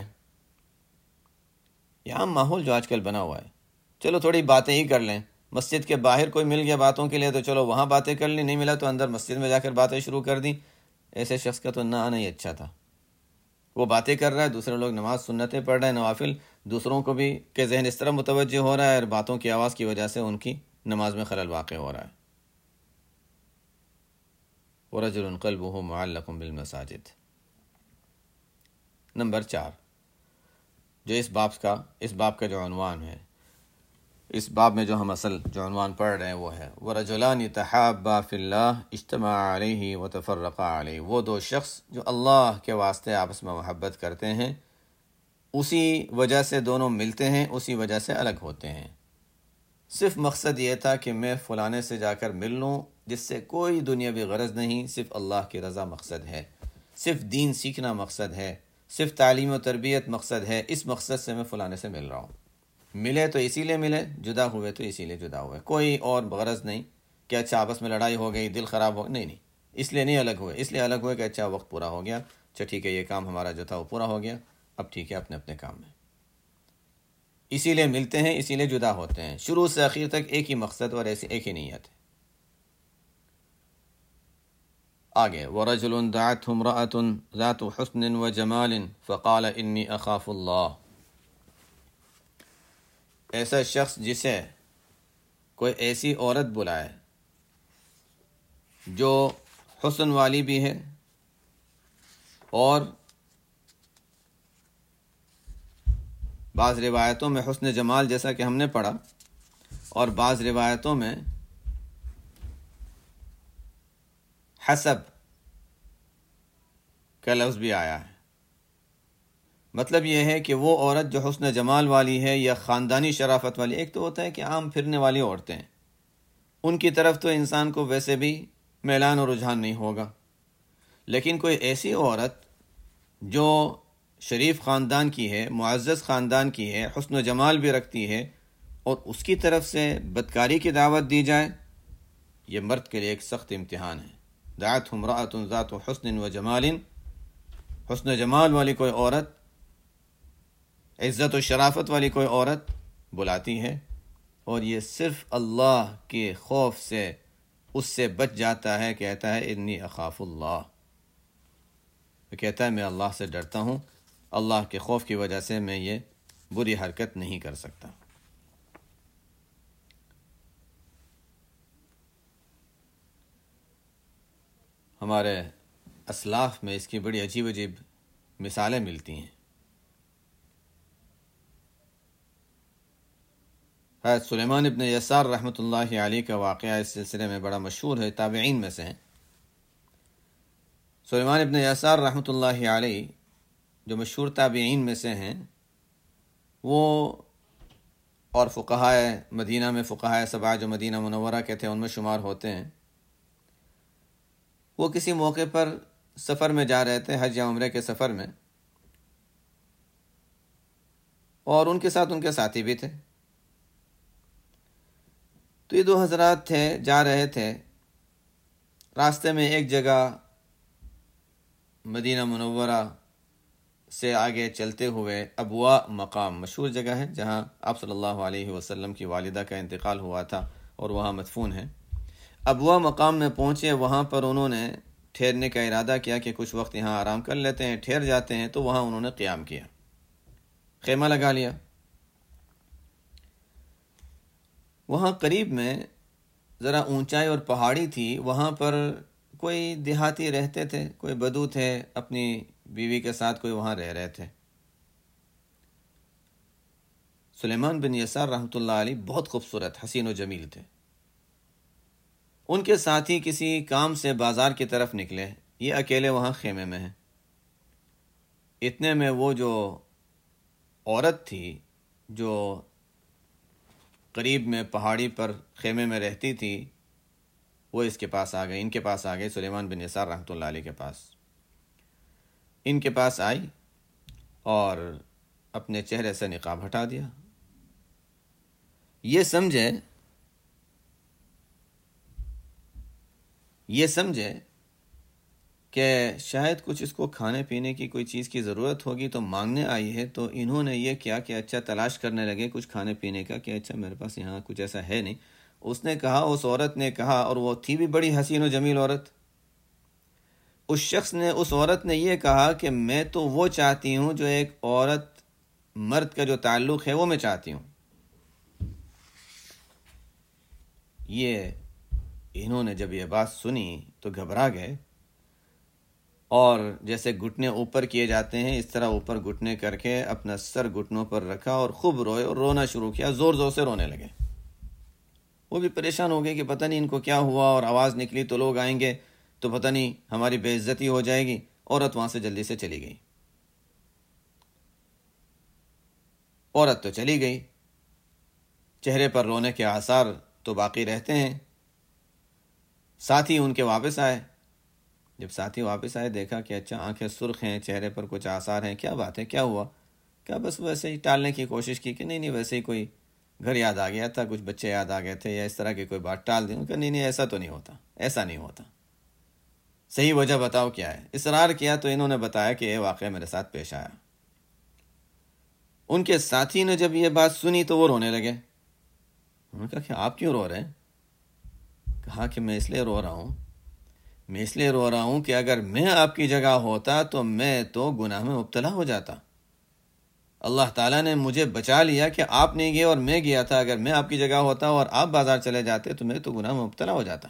یہ عام ماحول جو آج کل بنا ہوا ہے، چلو تھوڑی باتیں ہی کر لیں۔ مسجد کے باہر کوئی مل گیا باتوں کے لیے تو چلو وہاں باتیں کر لیں، نہیں ملا تو اندر مسجد میں جا کر باتیں شروع کر دیں۔ ایسے شخص کا تو نہ آنا ہی اچھا تھا۔ وہ باتیں کر رہا ہے، دوسرے لوگ نماز سنتیں پڑھ رہے ہیں، نوافل، دوسروں کو بھی کہ ذہن اس طرح متوجہ ہو رہا ہے، اور باتوں کی آواز کی وجہ سے ان کی نماز میں خلل واقع ہو رہا ہے۔ وَرَجُلٌ قَلْبُهُ مُعَلَّقٌ بِالْمَسَاجِدِ۔ نمبر چار، جو اس باب کا اس باب کا جو عنوان ہے، اس باب میں جو ہم اصل جو عنوان پڑھ رہے ہیں وہ ہے وَرَجُلَانِ تَحَابَّا فِي اللَّهِ اجْتَمَعَا عَلَيْهِ وَتَفَرَّقَا عَلَيْهِ۔ وہ دو شخص جو اللہ کے واسطے آپس میں محبت کرتے ہیں، اسی وجہ سے دونوں ملتے ہیں، اسی وجہ سے الگ ہوتے ہیں۔ صرف مقصد یہ تھا کہ میں فلانے سے جا کر مل لوں، جس سے کوئی دنیاوی غرض نہیں، صرف اللہ کی رضا مقصد ہے، صرف دین سیکھنا مقصد ہے، صرف تعلیم و تربیت مقصد ہے، اس مقصد سے میں فلانے سے مل رہا ہوں۔ ملے تو اسی لیے ملے، جدا ہوئے تو اسی لیے جدا ہوئے، کوئی اور غرض نہیں کہ اچھا آپس میں لڑائی ہو گئی، دل خراب ہو، نہیں نہیں، اس لیے نہیں الگ ہوئے، اس لیے الگ ہوئے کہ اچھا وقت پورا ہو گیا، اچھا ٹھیک ہے یہ کام ہمارا جو تھا وہ پورا ہو گیا، اب ٹھیک ہے اپنے اپنے کام میں۔ اسی لیے ملتے ہیں، اسی لیے جدا ہوتے ہیں، شروع سے آخر تک ایک ہی مقصد اور ایسی ایک ہی نیت ہے۔ آگے وَرَجُلٌ دَعَتْهُ امْرَأَةٌ ذَاتُ حُسْنٍ وَجَمَالٍ فَقَالَ إِنِّي أَخَافُ اللَّهَ۔ ایسا شخص جسے کوئی ایسی عورت بلائے جو حسن والی بھی ہے اور بعض روایتوں میں حسن جمال جیسا کہ ہم نے پڑھا، اور بعض روایتوں میں حسب کا لفظ بھی آیا ہے۔ مطلب یہ ہے کہ وہ عورت جو حسن جمال والی ہے یا خاندانی شرافت والی، ایک تو ہوتا ہے کہ عام پھرنے والی عورتیں، ان کی طرف تو انسان کو ویسے بھی میلان اور رجحان نہیں ہوگا، لیکن کوئی ایسی عورت جو شریف خاندان کی ہے، معزز خاندان کی ہے، حسن و جمال بھی رکھتی ہے، اور اس کی طرف سے بدکاری کی دعوت دی جائے، یہ مرد کے لیے ایک سخت امتحان ہے۔ دعت امرأۃ ذات حسن و جمال، حسن و جمال والی کوئی عورت، عزت و شرافت والی کوئی عورت بلاتی ہے، اور یہ صرف اللہ کے خوف سے اس سے بچ جاتا ہے، کہتا ہے انی اخاف اللہ، وہ کہتا ہے میں اللہ سے ڈرتا ہوں، اللہ کے خوف کی وجہ سے میں یہ بری حرکت نہیں کر سکتا۔ ہمارے اسلاف میں اس کی بڑی عجیب عجیب مثالیں ملتی ہیں۔ حضرت سلیمان ابن یسار رحمۃ اللہ علیہ کا واقعہ اس سلسلے میں بڑا مشہور ہے، تابعین میں سے ہیں۔ سلیمان ابن یسار رحمۃ اللہ علیہ جو مشہور تابعین میں سے ہیں، وہ اور فقہائے مدینہ میں فقہائے سبعہ جو مدینہ منورہ کے تھے ان میں شمار ہوتے ہیں، وہ کسی موقع پر سفر میں جا رہے تھے، حج یا عمرے کے سفر میں، اور ان کے ساتھ ان کے ساتھی بھی تھے۔ تو یہ دو حضرات تھے، جا رہے تھے، راستے میں ایک جگہ مدینہ منورہ سے آگے چلتے ہوئے ابوا مقام، مشہور جگہ ہے جہاں آپ صلی اللہ علیہ وسلم کی والدہ کا انتقال ہوا تھا اور وہاں مدفون ہے۔ ابوا مقام میں پہنچے، وہاں پر انہوں نے ٹھہرنے کا ارادہ کیا کہ کچھ وقت یہاں آرام کر لیتے ہیں، ٹھہر جاتے ہیں، تو وہاں انہوں نے قیام کیا، خیمہ لگا لیا۔ وہاں قریب میں ذرا اونچائی اور پہاڑی تھی، وہاں پر کوئی دیہاتی رہتے تھے، کوئی بدو تھے، اپنی بیوی کے ساتھ کوئی وہاں رہ رہے تھے۔ سلیمان بن یسار رحمۃ اللہ علیہ بہت خوبصورت حسین و جمیل تھے. ان کے ساتھی کسی کام سے بازار کی طرف نکلے، یہ اکیلے وہاں خیمے میں ہیں. اتنے میں وہ جو عورت تھی جو قریب میں پہاڑی پر خیمے میں رہتی تھی، وہ اس کے پاس آ گئی، ان کے پاس آ گئی، سلیمان بن یسار رحمۃ اللہ علیہ کے پاس. ان کے پاس آئی اور اپنے چہرے سے نقاب ہٹا دیا. یہ سمجھے یہ سمجھے کہ شاید کچھ اس کو کھانے پینے کی کوئی چیز کی ضرورت ہوگی تو مانگنے آئی ہے، تو انہوں نے یہ کیا کہ اچھا تلاش کرنے لگے کچھ کھانے پینے کا، کہ اچھا میرے پاس یہاں کچھ ایسا ہے نہیں. اس نے کہا، اس عورت نے کہا، اور وہ تھی بھی بڑی حسین و جمیل عورت، اس شخص نے اس عورت نے یہ کہا کہ میں تو وہ چاہتی ہوں جو ایک عورت مرد کا جو تعلق ہے وہ میں چاہتی ہوں. یہ انہوں نے جب یہ بات سنی تو گھبرا گئے، اور جیسے گھٹنے اوپر کیے جاتے ہیں اس طرح اوپر گھٹنے کر کے اپنا سر گھٹنوں پر رکھا اور خوب روئے اور رونا شروع کیا، زور زور سے رونے لگے. وہ بھی پریشان ہو گئے کہ پتہ نہیں ان کو کیا ہوا، اور آواز نکلی تو لوگ آئیں گے تو پتہ نہیں ہماری بے عزتی ہو جائے گی. عورت وہاں سے جلدی سے چلی گئی. عورت تو چلی گئی، چہرے پر رونے کے آثار تو باقی رہتے ہیں. ساتھی ان کے واپس آئے. جب ساتھی واپس آئے دیکھا کہ اچھا آنکھیں سرخ ہیں، چہرے پر کچھ آثار ہیں، کیا بات ہے، کیا ہوا؟ کیا بس ویسے ہی ٹالنے کی کوشش کی کہ نہیں نہیں ویسے ہی کوئی گھر یاد آ گیا تھا، کچھ بچے یاد آ گئے تھے، یا اس طرح کی کوئی بات ٹال دیں. کہ نہیں نہیں ایسا تو نہیں ہوتا، ایسا نہیں ہوتا، صحیح وجہ بتاؤ کیا ہے. اصرار کیا تو انہوں نے بتایا کہ یہ واقعہ میرے ساتھ پیش آیا. ان کے ساتھی نے جب یہ بات سنی تو وہ رونے لگے. انہوں نے کہا کہ آپ کیوں رو رہے ہیں؟ کہا کہ میں اس لیے رو رہا ہوں میں اس لیے رو رہا ہوں کہ اگر میں آپ کی جگہ ہوتا تو میں تو گناہ میں مبتلا ہو جاتا. اللہ تعالیٰ نے مجھے بچا لیا کہ آپ نہیں گئے اور میں گیا تھا. اگر میں آپ کی جگہ ہوتا اور آپ بازار چلے جاتے تو میں تو گناہ میں مبتلا ہو جاتا.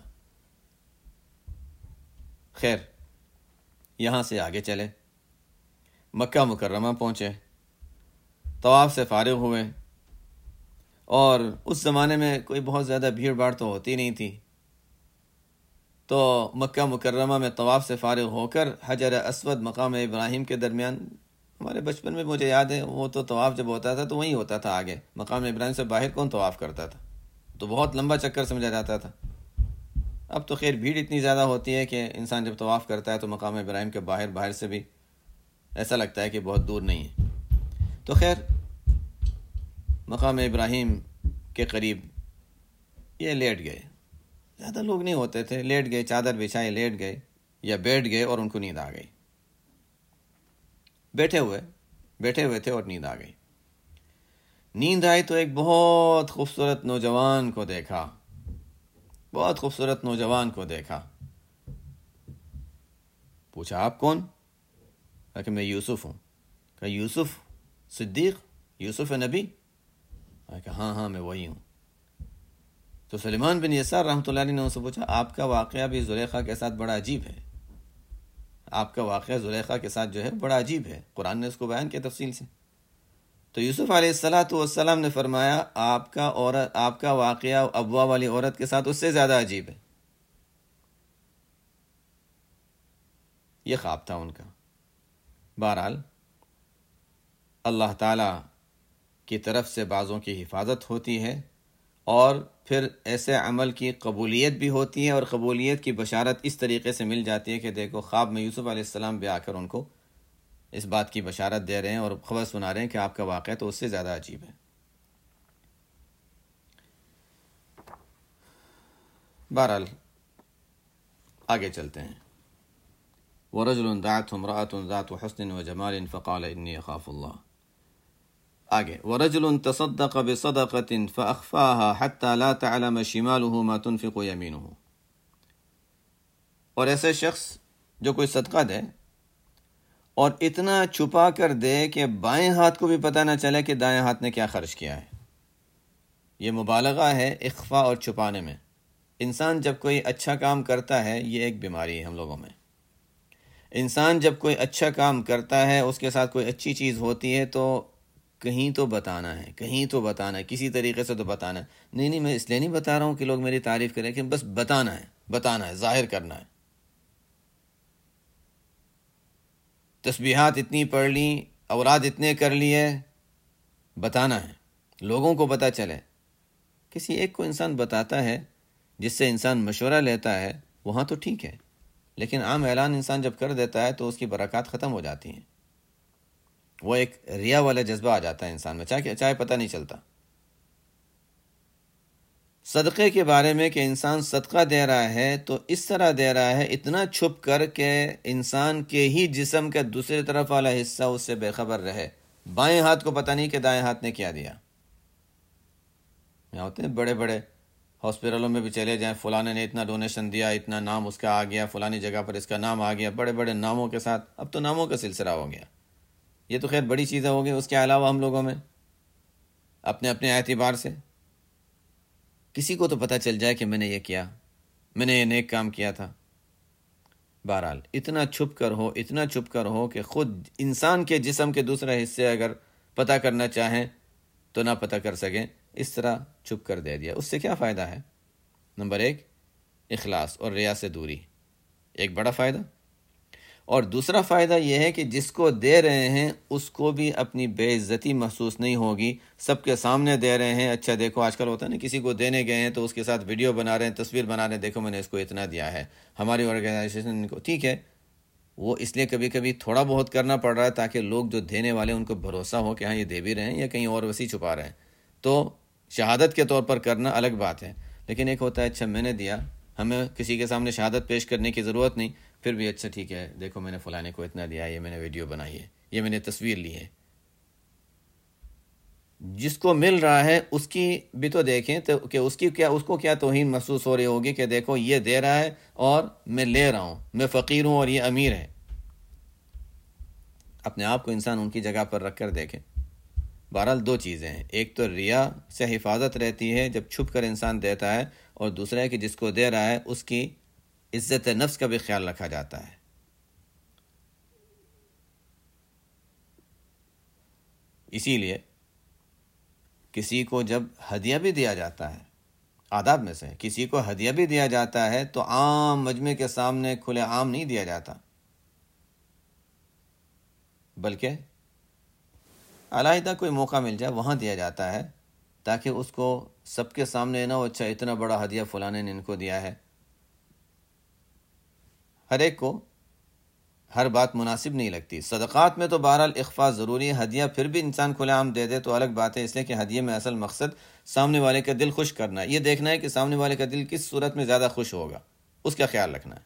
خیر، یہاں سے آگے چلے، مکہ مکرمہ پہنچے، طواف سے فارغ ہوئے. اور اس زمانے میں کوئی بہت زیادہ بھیڑ بھاڑ تو ہوتی نہیں تھی، تو مکہ مکرمہ میں طواف سے فارغ ہو کر حجر اسود مقام ابراہیم کے درمیان، ہمارے بچپن میں مجھے یاد ہے وہ تو طواف جب ہوتا تھا تو وہیں ہوتا تھا. آگے مقام ابراہیم سے باہر کون طواف کرتا تھا؟ تو بہت لمبا چکر سمجھا جاتا تھا. اب تو خیر بھیڑ اتنی زیادہ ہوتی ہے کہ انسان جب طواف کرتا ہے تو مقام ابراہیم کے باہر باہر سے بھی ایسا لگتا ہے کہ بہت دور نہیں ہے. تو خیر مقام ابراہیم کے قریب یہ لیٹ گئے. زیادہ لوگ نہیں ہوتے تھے، لیٹ گئے، چادر بچھائے لیٹ گئے یا بیٹھ گئے اور ان کو نیند آ گئی. بیٹھے ہوئے بیٹھے ہوئے تھے اور نیند آ گئی. نیند آئی تو ایک بہت خوبصورت نوجوان کو دیکھا بہت خوبصورت نوجوان کو دیکھا. پوچھا آپ کون؟ کہا کہ میں یوسف ہوں. کہا یوسف صدیق، یوسف نبی؟ کہا ہاں ہاں میں وہی ہوں. تو سلیمان بن یسار رحمۃ اللہ علیہ نے ان سے پوچھا آپ کا واقعہ بھی زلیخا کے ساتھ بڑا عجیب ہے. آپ کا واقعہ زلیخا کے ساتھ جو ہے بڑا عجیب ہے، قرآن نے اس کو بیان کیا تفصیل سے. تو یوسف علیہ الصلاۃ والسلام نے فرمایا آپ کا عورت آپ کا واقعہ ابوا والی عورت کے ساتھ اس سے زیادہ عجیب ہے. یہ خواب تھا ان کا. بہرحال اللہ تعالیٰ کی طرف سے بعضوں کی حفاظت ہوتی ہے، اور پھر ایسے عمل کی قبولیت بھی ہوتی ہے، اور قبولیت کی بشارت اس طریقے سے مل جاتی ہے کہ دیکھو خواب میں یوسف علیہ السلام بھی آ کر ان کو اس بات کی بشارت دے رہے ہیں اور خبر سنا رہے ہیں کہ آپ کا واقعہ تو اس سے زیادہ عجیب ہے. بہرحال آگے چلتے ہیں. وَرَجُلٌ دَعَتْهُ امْرَأَةٌ ذَاتُ حُسْنٍ وَجَمَالٍ فَقَالَ إِنِّي أَخَافُ اللَّهَ. آگے وَرَجُلٌ تَصَدَّقَ بِصَدَقَةٍ فَأَخْفَاهَا حَتَّى لَا تَعْلَمَ شِمَالُهُ مَا تُنْفِقُ يَمِينُهُ. اور ایسے شخص جو کوئی صدقہ دے اور اتنا چھپا کر دے کہ بائیں ہاتھ کو بھی پتہ نہ چلے کہ دائیں ہاتھ نے کیا خرچ کیا ہے. یہ مبالغہ ہے اخفاء اور چھپانے میں. انسان جب کوئی اچھا کام کرتا ہے، یہ ایک بیماری ہے ہم لوگوں میں، انسان جب کوئی اچھا کام کرتا ہے، اس کے ساتھ کوئی اچھی چیز ہوتی ہے تو کہیں تو بتانا ہے، کہیں تو بتانا ہے، کسی طریقے سے تو بتانا ہے۔ نہیں نہیں میں اس لیے نہیں بتا رہا ہوں کہ لوگ میری تعریف کریں، کہ بس بتانا ہے، بتانا ہے، ظاہر کرنا ہے۔ تسبیحات اتنی پڑھ لی، اوراد اتنے کر لیے، بتانا ہے، لوگوں کو پتہ چلے۔ کسی ایک کو انسان بتاتا ہے، جس سے انسان مشورہ لیتا ہے، وہاں تو ٹھیک ہے، لیکن عام اعلان انسان جب کر دیتا ہے تو اس کی برکات ختم ہو جاتی ہیں۔ وہ ایک ریا والا جذبہ آ جاتا ہے انسان میں، چاہے چاہے پتہ نہیں چلتا۔ صدقے کے بارے میں کہ انسان صدقہ دے رہا ہے تو اس طرح دے رہا ہے، اتنا چھپ کر کے انسان کے ہی جسم کا دوسری طرف والا حصہ اس سے بے خبر رہے۔ بائیں ہاتھ کو پتہ نہیں کہ دائیں ہاتھ نے کیا دیا۔ یہاں ہوتے ہیں بڑے بڑے ہاسپٹلوں میں بھی چلے جائیں، فلانے نے اتنا ڈونیشن دیا، اتنا نام اس کا آ گیا، فلانی جگہ پر اس کا نام آ گیا، بڑے بڑے ناموں کے ساتھ۔ اب تو ناموں کا سلسلہ ہو گیا، یہ تو خیر بڑی چیزیں ہو گئی۔ اس کے علاوہ ہم لوگوں میں اپنے اپنے اعتبار سے کسی کو تو پتہ چل جائے کہ میں نے یہ کیا، میں نے یہ نیک کام کیا تھا۔ بہرحال اتنا چھپ کر ہو، اتنا چھپ کر ہو کہ خود انسان کے جسم کے دوسرے حصے اگر پتہ کرنا چاہیں تو نہ پتہ کر سکیں، اس طرح چھپ کر دے دیا۔ اس سے کیا فائدہ ہے؟ نمبر ایک، اخلاص اور ریا سے دوری، ایک بڑا فائدہ۔ اور دوسرا فائدہ یہ ہے کہ جس کو دے رہے ہیں اس کو بھی اپنی بے عزتی محسوس نہیں ہوگی، سب کے سامنے دے رہے ہیں۔ اچھا دیکھو، آج کل ہوتا ہے نا، کسی کو دینے گئے ہیں تو اس کے ساتھ ویڈیو بنا رہے ہیں، تصویر بنا رہے ہیں، دیکھو میں نے اس کو اتنا دیا ہے، ہماری آرگنائزیشن کو۔ ٹھیک ہے، وہ اس لیے کبھی کبھی تھوڑا بہت کرنا پڑ رہا ہے تاکہ لوگ جو دینے والے ان کو بھروسہ ہو کہ ہاں یہ دے بھی رہے ہیں یا کہیں اور وسیع چھپا رہے ہیں۔ تو شہادت کے طور پر کرنا الگ بات ہے، لیکن ایک ہوتا ہے اچھا میں نے دیا، ہمیں کسی کے سامنے شہادت پیش کرنے کی ضرورت نہیں، پھر بھی اچھا ٹھیک ہے دیکھو میں نے فلانے کو اتنا دیا ہے، یہ میں نے ویڈیو بنائی ہے، یہ میں نے تصویر لی ہے۔ جس کو مل رہا ہے اس کی بھی تو دیکھیں تو کہ اس کی کیا، اس کو کیا توہین محسوس ہو رہی ہوگی کہ دیکھو یہ دے رہا ہے اور میں لے رہا ہوں، میں فقیر ہوں اور یہ امیر ہے۔ اپنے آپ کو انسان ان کی جگہ پر رکھ کر دیکھیں۔ بہرحال دو چیزیں ہیں، ایک تو ریا سے حفاظت رہتی ہے جب چھپ کر انسان دیتا ہے، اور دوسرا ہے کہ جس کو دے رہا ہے اس کی عزت نفس کا بھی خیال رکھا جاتا ہے۔ اسی لیے کسی کو جب ہدیہ بھی دیا جاتا ہے، آداب میں سے کسی کو ہدیہ بھی دیا جاتا ہے تو عام مجمع کے سامنے کھلے عام نہیں دیا جاتا، بلکہ علیحدہ کوئی موقع مل جائے وہاں دیا جاتا ہے، تاکہ اس کو سب کے سامنے نہ ہو اچھا اتنا بڑا ہدیہ فلانے نے ان کو دیا ہے۔ ہر ایک کو ہر بات مناسب نہیں لگتی۔ صدقات میں تو بہرحال اخفاء ضروری ہے، ہدیہ پھر بھی انسان کھلے عام دے دے تو الگ بات ہے، اس لیے کہ ہدیے میں اصل مقصد سامنے والے کا دل خوش کرنا ہے، یہ دیکھنا ہے کہ سامنے والے کا دل کس صورت میں زیادہ خوش ہوگا، اس کا خیال رکھنا ہے۔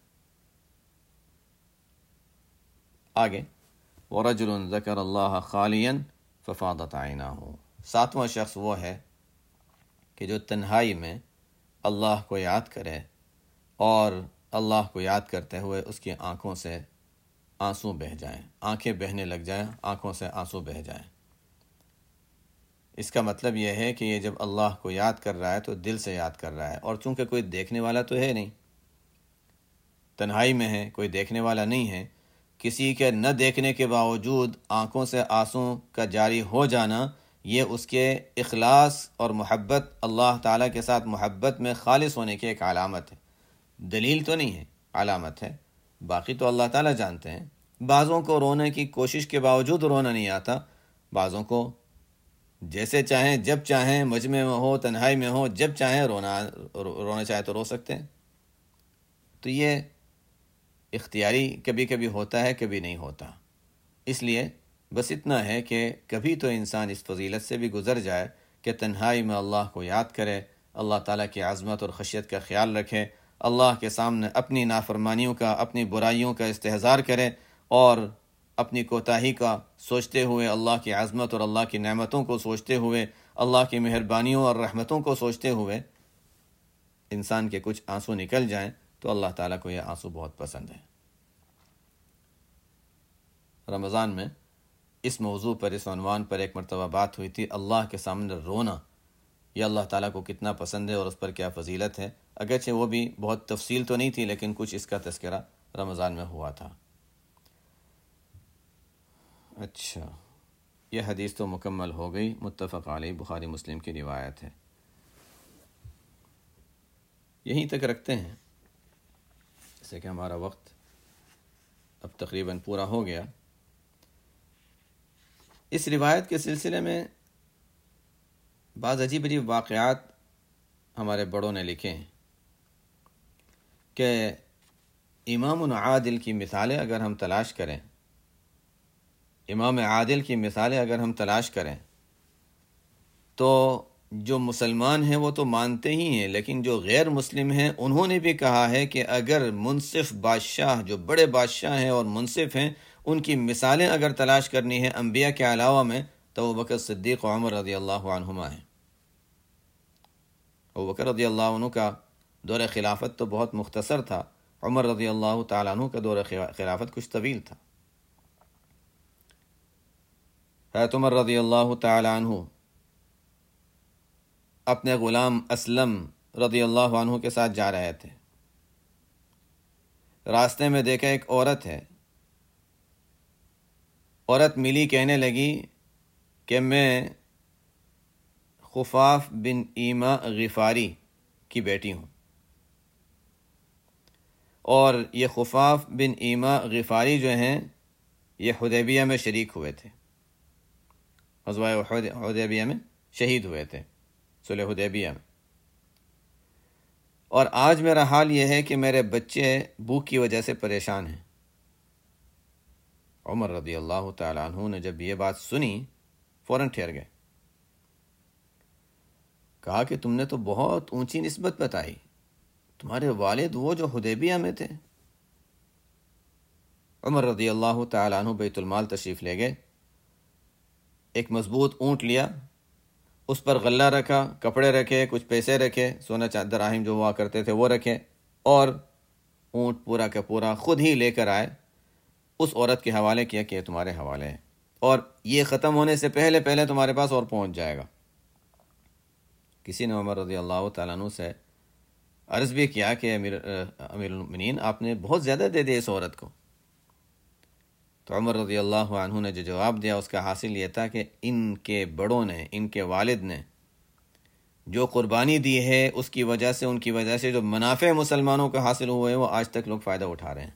آگے وَرَجُلٌ ذَكَرَ اللَّهَ خَالِيًا فَفَاضَتْ عَيْنَاهُ، ساتواں شخص وہ ہے کہ جو تنہائی میں اللہ کو یاد کرے اور اللہ کو یاد کرتے ہوئے اس کی آنکھوں سے آنسو بہہ جائیں، آنکھیں بہنے لگ جائیں، آنکھوں سے آنسو بہہ جائیں۔ اس کا مطلب یہ ہے کہ یہ جب اللہ کو یاد کر رہا ہے تو دل سے یاد کر رہا ہے، اور چونکہ کوئی دیکھنے والا تو ہے نہیں، تنہائی میں ہے، کوئی دیکھنے والا نہیں ہے، کسی کے نہ دیکھنے کے باوجود آنکھوں سے آنسو کا جاری ہو جانا، یہ اس کے اخلاص اور محبت، اللہ تعالیٰ کے ساتھ محبت میں خالص ہونے کی ایک علامت ہے، دلیل تو نہیں ہے، علامت ہے۔ باقی تو اللہ تعالیٰ جانتے ہیں، بعضوں کو رونے کی کوشش کے باوجود رونا نہیں آتا، بعضوں کو جیسے چاہیں جب چاہیں، مجمع میں ہو تنہائی میں ہو، جب چاہیں رونا رونا چاہے تو رو سکتے ہیں۔ تو یہ اختیاری کبھی کبھی ہوتا ہے، کبھی نہیں ہوتا، اس لیے بس اتنا ہے کہ کبھی تو انسان اس فضیلت سے بھی گزر جائے کہ تنہائی میں اللہ کو یاد کرے، اللہ تعالیٰ کی عظمت اور خشیت کا خیال رکھے، اللہ کے سامنے اپنی نافرمانیوں کا، اپنی برائیوں کا استحضار کرے، اور اپنی کوتاہی کا سوچتے ہوئے، اللہ کی عظمت اور اللہ کی نعمتوں کو سوچتے ہوئے، اللہ کی مہربانیوں اور رحمتوں کو سوچتے ہوئے انسان کے کچھ آنسو نکل جائیں تو اللہ تعالیٰ کو یہ آنسو بہت پسند ہے۔ رمضان میں اس موضوع پر، اس عنوان پر ایک مرتبہ بات ہوئی تھی، اللہ کے سامنے رونا یہ اللہ تعالیٰ کو کتنا پسند ہے اور اس پر کیا فضیلت ہے۔ اگرچہ وہ بھی بہت تفصیل تو نہیں تھی، لیکن کچھ اس کا تذکرہ رمضان میں ہوا تھا۔ اچھا یہ حدیث تو مکمل ہو گئی، متفق علیہ، بخاری مسلم کی روایت ہے۔ یہیں تک رکھتے ہیں، جیسے کہ ہمارا وقت اب تقریباً پورا ہو گیا۔ اس روایت کے سلسلے میں بعض عجیب عجیب واقعات ہمارے بڑوں نے لکھے ہیں کہ امام عادل کی مثالیں اگر ہم تلاش کریں امام عادل کی مثالیں اگر ہم تلاش کریں تو جو مسلمان ہیں وہ تو مانتے ہی ہیں، لیکن جو غیر مسلم ہیں انہوں نے بھی کہا ہے کہ اگر منصف بادشاہ، جو بڑے بادشاہ ہیں اور منصف ہیں، ان کی مثالیں اگر تلاش کرنی ہے انبیاء کے علاوہ میں، تو ابوبکر صدیق و عمر رضی اللہ عنہما ہیں۔ ابوبکر رضی اللہ عنہ کا دور خلافت تو بہت مختصر تھا، عمر رضی اللہ تعالیٰ عنہ کا دور خلافت کچھ طویل تھا۔ حضرت عمر رضی اللہ تعالیٰ عنہ اپنے غلام اسلم رضی اللہ عنہ کے ساتھ جا رہے تھے، راستے میں دیکھا ایک عورت ہے، عورت ملی، کہنے لگی کہ میں خفاف بن ایما غفاری کی بیٹی ہوں، اور یہ خفاف بن ایما غفاری جو ہیں یہ حدیبیہ میں شریک ہوئے تھے، غزوہ حدیبیہ میں شہید ہوئے تھے، صلح حدیبیہ میں، اور آج میرا حال یہ ہے کہ میرے بچے بھوک کی وجہ سے پریشان ہیں۔ عمر رضی اللہ تعالیٰ عنہ نے جب یہ بات سنی فوراً ٹھہر گئے، کہا کہ تم نے تو بہت اونچی نسبت بتائی، تمہارے والد وہ جو حدیبیہ میں تھے۔ عمر رضی اللہ تعالیٰ عنہ بیت المال تشریف لے گئے، ایک مضبوط اونٹ لیا، اس پر غلہ رکھا، کپڑے رکھے، کچھ پیسے رکھے، سونا چاندی دراہم جو ہوا کرتے تھے وہ رکھے، اور اونٹ پورا کا پورا خود ہی لے کر آئے، اس عورت کے حوالے کیا کہ یہ تمہارے حوالے ہے، اور یہ ختم ہونے سے پہلے پہلے تمہارے پاس اور پہنچ جائے گا۔ کسی نے عمر رضی اللہ تعالیٰ عنہ سے عرض بھی کیا کہ امیر امیر المؤمنین آپ نے بہت زیادہ دے دیا اس عورت کو، تو عمر رضی اللہ عنہ نے جو جواب دیا اس کا حاصل یہ تھا کہ ان کے بڑوں نے، ان کے والد نے جو قربانی دی ہے اس کی وجہ سے، ان کی وجہ سے جو منافع مسلمانوں کو حاصل ہوئے وہ آج تک لوگ فائدہ اٹھا رہے ہیں۔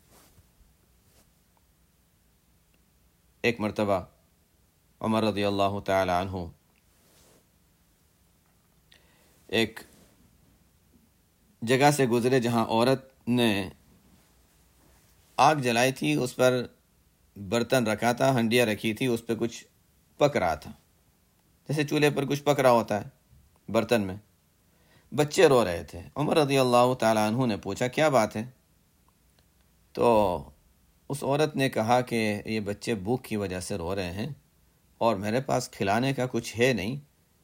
ایک مرتبہ عمر رضی اللہ تعالی عنہ ایک جگہ سے گزرے جہاں عورت نے آگ جلائی تھی، اس پر برتن رکھا تھا، ہنڈیاں رکھی تھی، اس پہ کچھ پک رہا تھا، جیسے چولہے پر کچھ پک رہا ہوتا ہے برتن میں۔ بچے رو رہے تھے۔ عمر رضی اللہ تعالیٰ عنہ نے پوچھا کیا بات ہے؟ تو اس عورت نے کہا کہ یہ بچے بھوک کی وجہ سے رو رہے ہیں اور میرے پاس کھلانے کا کچھ ہے نہیں،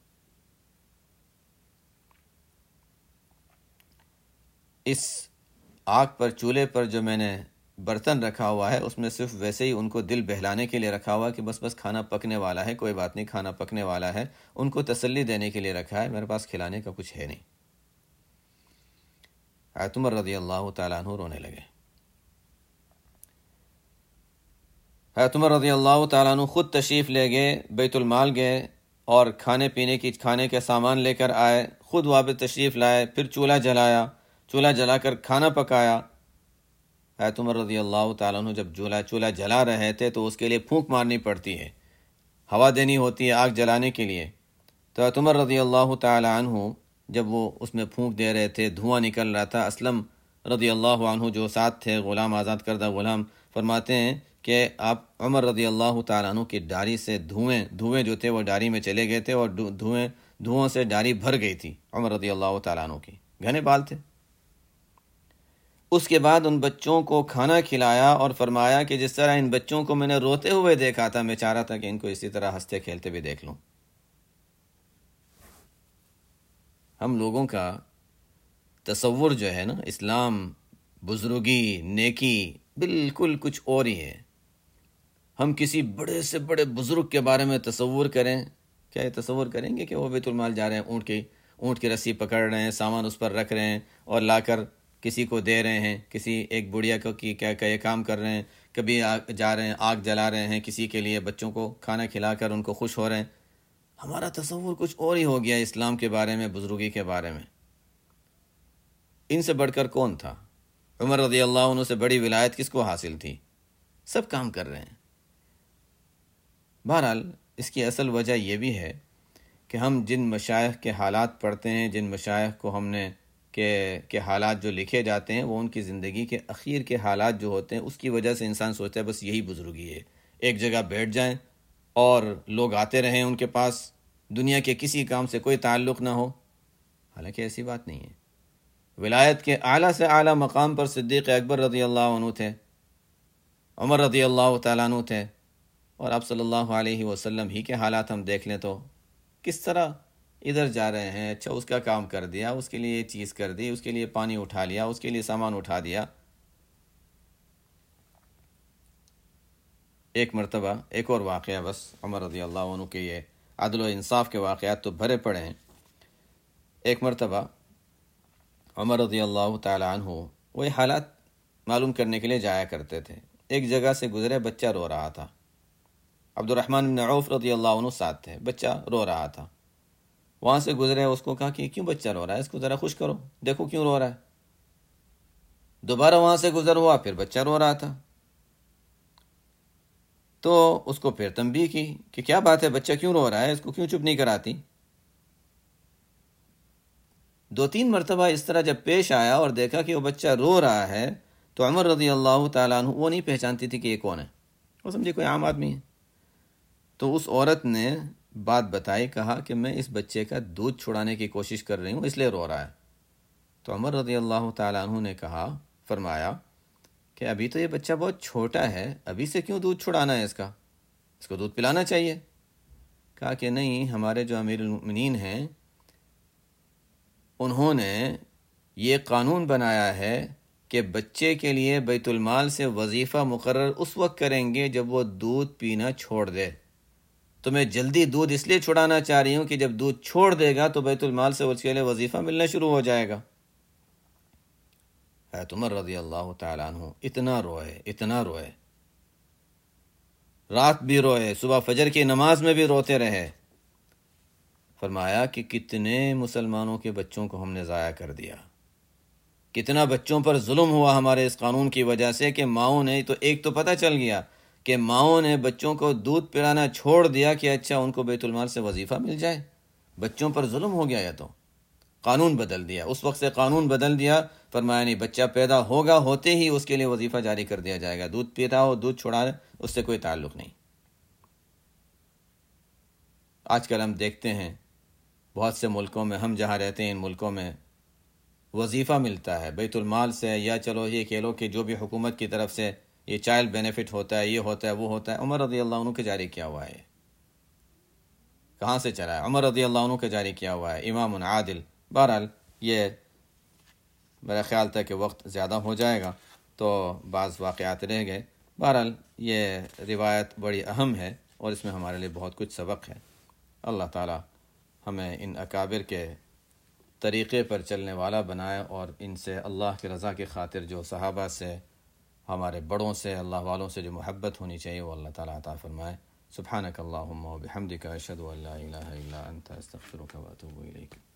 اس آگ پر، چولہے پر جو میں نے برتن رکھا ہوا ہے اس میں صرف ویسے ہی ان کو دل بہلانے کے لیے رکھا ہوا کہ بس بس کھانا پکنے والا ہے، کوئی بات نہیں، کھانا پکنے والا ہے، ان کو تسلی دینے کے لیے رکھا ہے، میرے پاس کھلانے کا کچھ ہے نہیں۔ حضرت عمر رضی اللہ تعالیٰ عنہ رونے لگے۔ حضرت عمر رضی اللہ تعالیٰ عنہ خود تشریف لے گئے، بیت المال گئے اور کھانے پینے کی کھانے کے سامان لے کر آئے، خود واپس تشریف لائے، پھر چولہا جلایا، چولہا جلا کر کھانا پکایا۔ حضرت عمر رضی اللہ تعالیٰ عنہ جب چولہا چولہا جلا رہے تھے تو اس کے لیے پھونک مارنی پڑتی ہے، ہوا دینی ہوتی ہے آگ جلانے کے لیے، تو حضرت عمر رضی اللہ تعالیٰ عنہ جب وہ اس میں پھونک دے رہے تھے، دھواں نکل رہا تھا، اسلم رضی اللہ عنہ جو ساتھ تھے، غلام، آزاد کردہ غلام، فرماتے ہیں کہ آپ عمر رضی اللہ تعالیٰ عنہ کی داڑھی سے دھوئیں دھوئیں جو تھے وہ داڑھی میں چلے گئے تھے، اور دھوئیں دھوؤں سے داڑھی بھر گئی تھی عمر رضی اللہ تعالیٰ عنہ کی، گھنے بال تھے۔ اس کے بعد ان بچوں کو کھانا کھلایا اور فرمایا کہ جس طرح ان بچوں کو میں نے روتے ہوئے دیکھا تھا، میں چاہ رہا تھا کہ ان کو اسی طرح ہنستے کھیلتے بھی دیکھ لوں۔ ہم لوگوں کا تصور جو ہے نا، اسلام، بزرگی، نیکی، بالکل کچھ اور ہی ہے۔ ہم کسی بڑے سے بڑے بزرگ کے بارے میں تصور کریں، کیا یہ تصور کریں گے کہ وہ بیت المال جا رہے ہیں، اونٹ کی اونٹ کی رسی پکڑ رہے ہیں، سامان اس پر رکھ رہے ہیں اور لا کر کسی کو دے رہے ہیں، کسی ایک بڑھیا کو کی کیا کیا کام کر رہے ہیں کبھی آگ جا رہے ہیں آگ جلا رہے ہیں کسی کے لیے، بچوں کو کھانا کھلا کر ان کو خوش ہو رہے ہیں۔ ہمارا تصور کچھ اور ہی ہو گیا اسلام کے بارے میں، بزرگی کے بارے میں۔ ان سے بڑھ کر کون تھا؟ عمر رضی اللہ عنہ سے بڑی ولایت کس کو حاصل تھی؟ سب کام کر رہے ہیں۔ بہرحال اس کی اصل وجہ یہ بھی ہے کہ ہم جن مشائخ کے حالات پڑھتے ہیں، جن مشائخ کو ہم نے کہ کہ حالات جو لکھے جاتے ہیں وہ ان کی زندگی کے اخیر کے حالات جو ہوتے ہیں، اس کی وجہ سے انسان سوچتا ہے بس یہی بزرگی ہے، ایک جگہ بیٹھ جائیں اور لوگ آتے رہیں ان کے پاس، دنیا کے کسی کام سے کوئی تعلق نہ ہو۔ حالانکہ ایسی بات نہیں ہے۔ ولایت کے اعلیٰ سے اعلیٰ مقام پر صدیق اکبر رضی اللہ عنہ تھے، عمر رضی اللہ تعالیٰ عنہ تھے، اور آپ صلی اللہ علیہ وسلم ہی کے حالات ہم دیکھ لیں تو کس طرح ادھر جا رہے ہیں، اچھا اس کا کام کر دیا، اس کے لیے یہ چیز کر دی، اس کے لیے پانی اٹھا لیا، اس کے لیے سامان اٹھا دیا۔ ایک مرتبہ ایک اور واقعہ، بس عمر رضی اللہ عنہ کے یہ عدل و انصاف کے واقعات تو بھرے پڑے ہیں۔ ایک مرتبہ عمر رضی اللہ تعالی عنہ وہ حالات معلوم کرنے کے لیے جایا کرتے تھے۔ ایک جگہ سے گزرے، بچہ رو رہا تھا، عبد الرحمن بن عوف رضی اللہ عنہ ساتھ تھے، بچہ رو رہا تھا۔ وہاں سے گزرے، اس کو کہا کہ کیوں بچہ رو رہا ہے، اس کو ذرا خوش کرو، دیکھو کیوں رو رہا ہے۔ دوبارہ وہاں سے گزر ہوا، پھر بچہ رو رہا تھا، تو اس کو پھر تنبیہ کی کہ کیا بات ہے، بچہ کیوں رو رہا ہے، اس کو کیوں چپ نہیں کراتی۔ دو تین مرتبہ اس طرح جب پیش آیا اور دیکھا کہ وہ بچہ رو رہا ہے، تو عمر رضی اللہ تعالیٰ عنہ وہ نہیں پہچانتی تھی کہ یہ کون ہے، وہ سمجھے کوئی عام آدمی ہے۔ تو اس عورت نے بات بتائی، کہا کہ میں اس بچے کا دودھ چھڑانے کی کوشش کر رہی ہوں، اس لیے رو رہا ہے۔ تو عمر رضی اللہ تعالیٰ عنہ نے کہا، فرمایا کہ ابھی تو یہ بچہ بہت چھوٹا ہے، ابھی سے کیوں دودھ چھڑانا ہے اس کا، اس کو دودھ پلانا چاہیے۔ کہا کہ نہیں، ہمارے جو امیر المؤمنین ہیں انہوں نے یہ قانون بنایا ہے کہ بچے کے لیے بیت المال سے وظیفہ مقرر اس وقت کریں گے جب وہ دودھ پینا چھوڑ دے، تو میں جلدی دودھ اس لیے چھڑانا چاہ رہی ہوں کہ جب دودھ چھوڑ دے گا تو بیت المال سے اس کے لیے وظیفہ ملنا شروع ہو جائے گا۔ حضرت عمر رضی اللہ تعالیٰ عنہ اتنا روئے، اتنا روئے، رات بھی روئے، صبح فجر کی نماز میں بھی روتے رہے۔ فرمایا کہ کتنے مسلمانوں کے بچوں کو ہم نے ضائع کر دیا، کتنا بچوں پر ظلم ہوا ہمارے اس قانون کی وجہ سے کہ ماؤں نے تو ایک تو پتہ چل گیا کہ ماؤں نے بچوں کو دودھ پلانا چھوڑ دیا کہ اچھا ان کو بیت المال سے وظیفہ مل جائے۔ بچوں پر ظلم ہو گیا، یا تو قانون بدل دیا، اس وقت سے قانون بدل دیا۔ فرمایا نہیں، بچہ پیدا ہوگا ہوتے ہی اس کے لیے وظیفہ جاری کر دیا جائے گا، دودھ پیتا ہو دودھ چھوڑا اس سے کوئی تعلق نہیں۔ آج کل ہم دیکھتے ہیں بہت سے ملکوں میں، ہم جہاں رہتے ہیں ان ملکوں میں وظیفہ ملتا ہے بیت المال سے، یا چلو یہ کہہ لو کہ جو بھی حکومت کی طرف سے یہ چائلڈ بینیفٹ ہوتا ہے، یہ ہوتا ہے وہ ہوتا ہے، عمر رضی اللہ عنہ کے جاری کیا ہوا ہے، کہاں سے چلا ہے؟ عمر رضی اللہ عنہ کے جاری کیا ہوا ہے، امام عادل۔ بہرحال یہ میرا خیال تھا کہ وقت زیادہ ہو جائے گا تو بعض واقعات رہ گئے۔ بہرحال یہ روایت بڑی اہم ہے اور اس میں ہمارے لیے بہت کچھ سبق ہے۔ اللہ تعالی ہمیں ان اکابر کے طریقے پر چلنے والا بنائے، اور ان سے اللہ کی رضا کی خاطر جو صحابہ سے، ہمارے بڑوں سے، اللہ والوں سے جو محبت ہونی چاہیے وہ اللہ تعالیٰ عطا فرمائے۔ سبحانک اللہم و بحمدک، اشہد ان لا الہ الا انت، استغفرک و اتوب الیک۔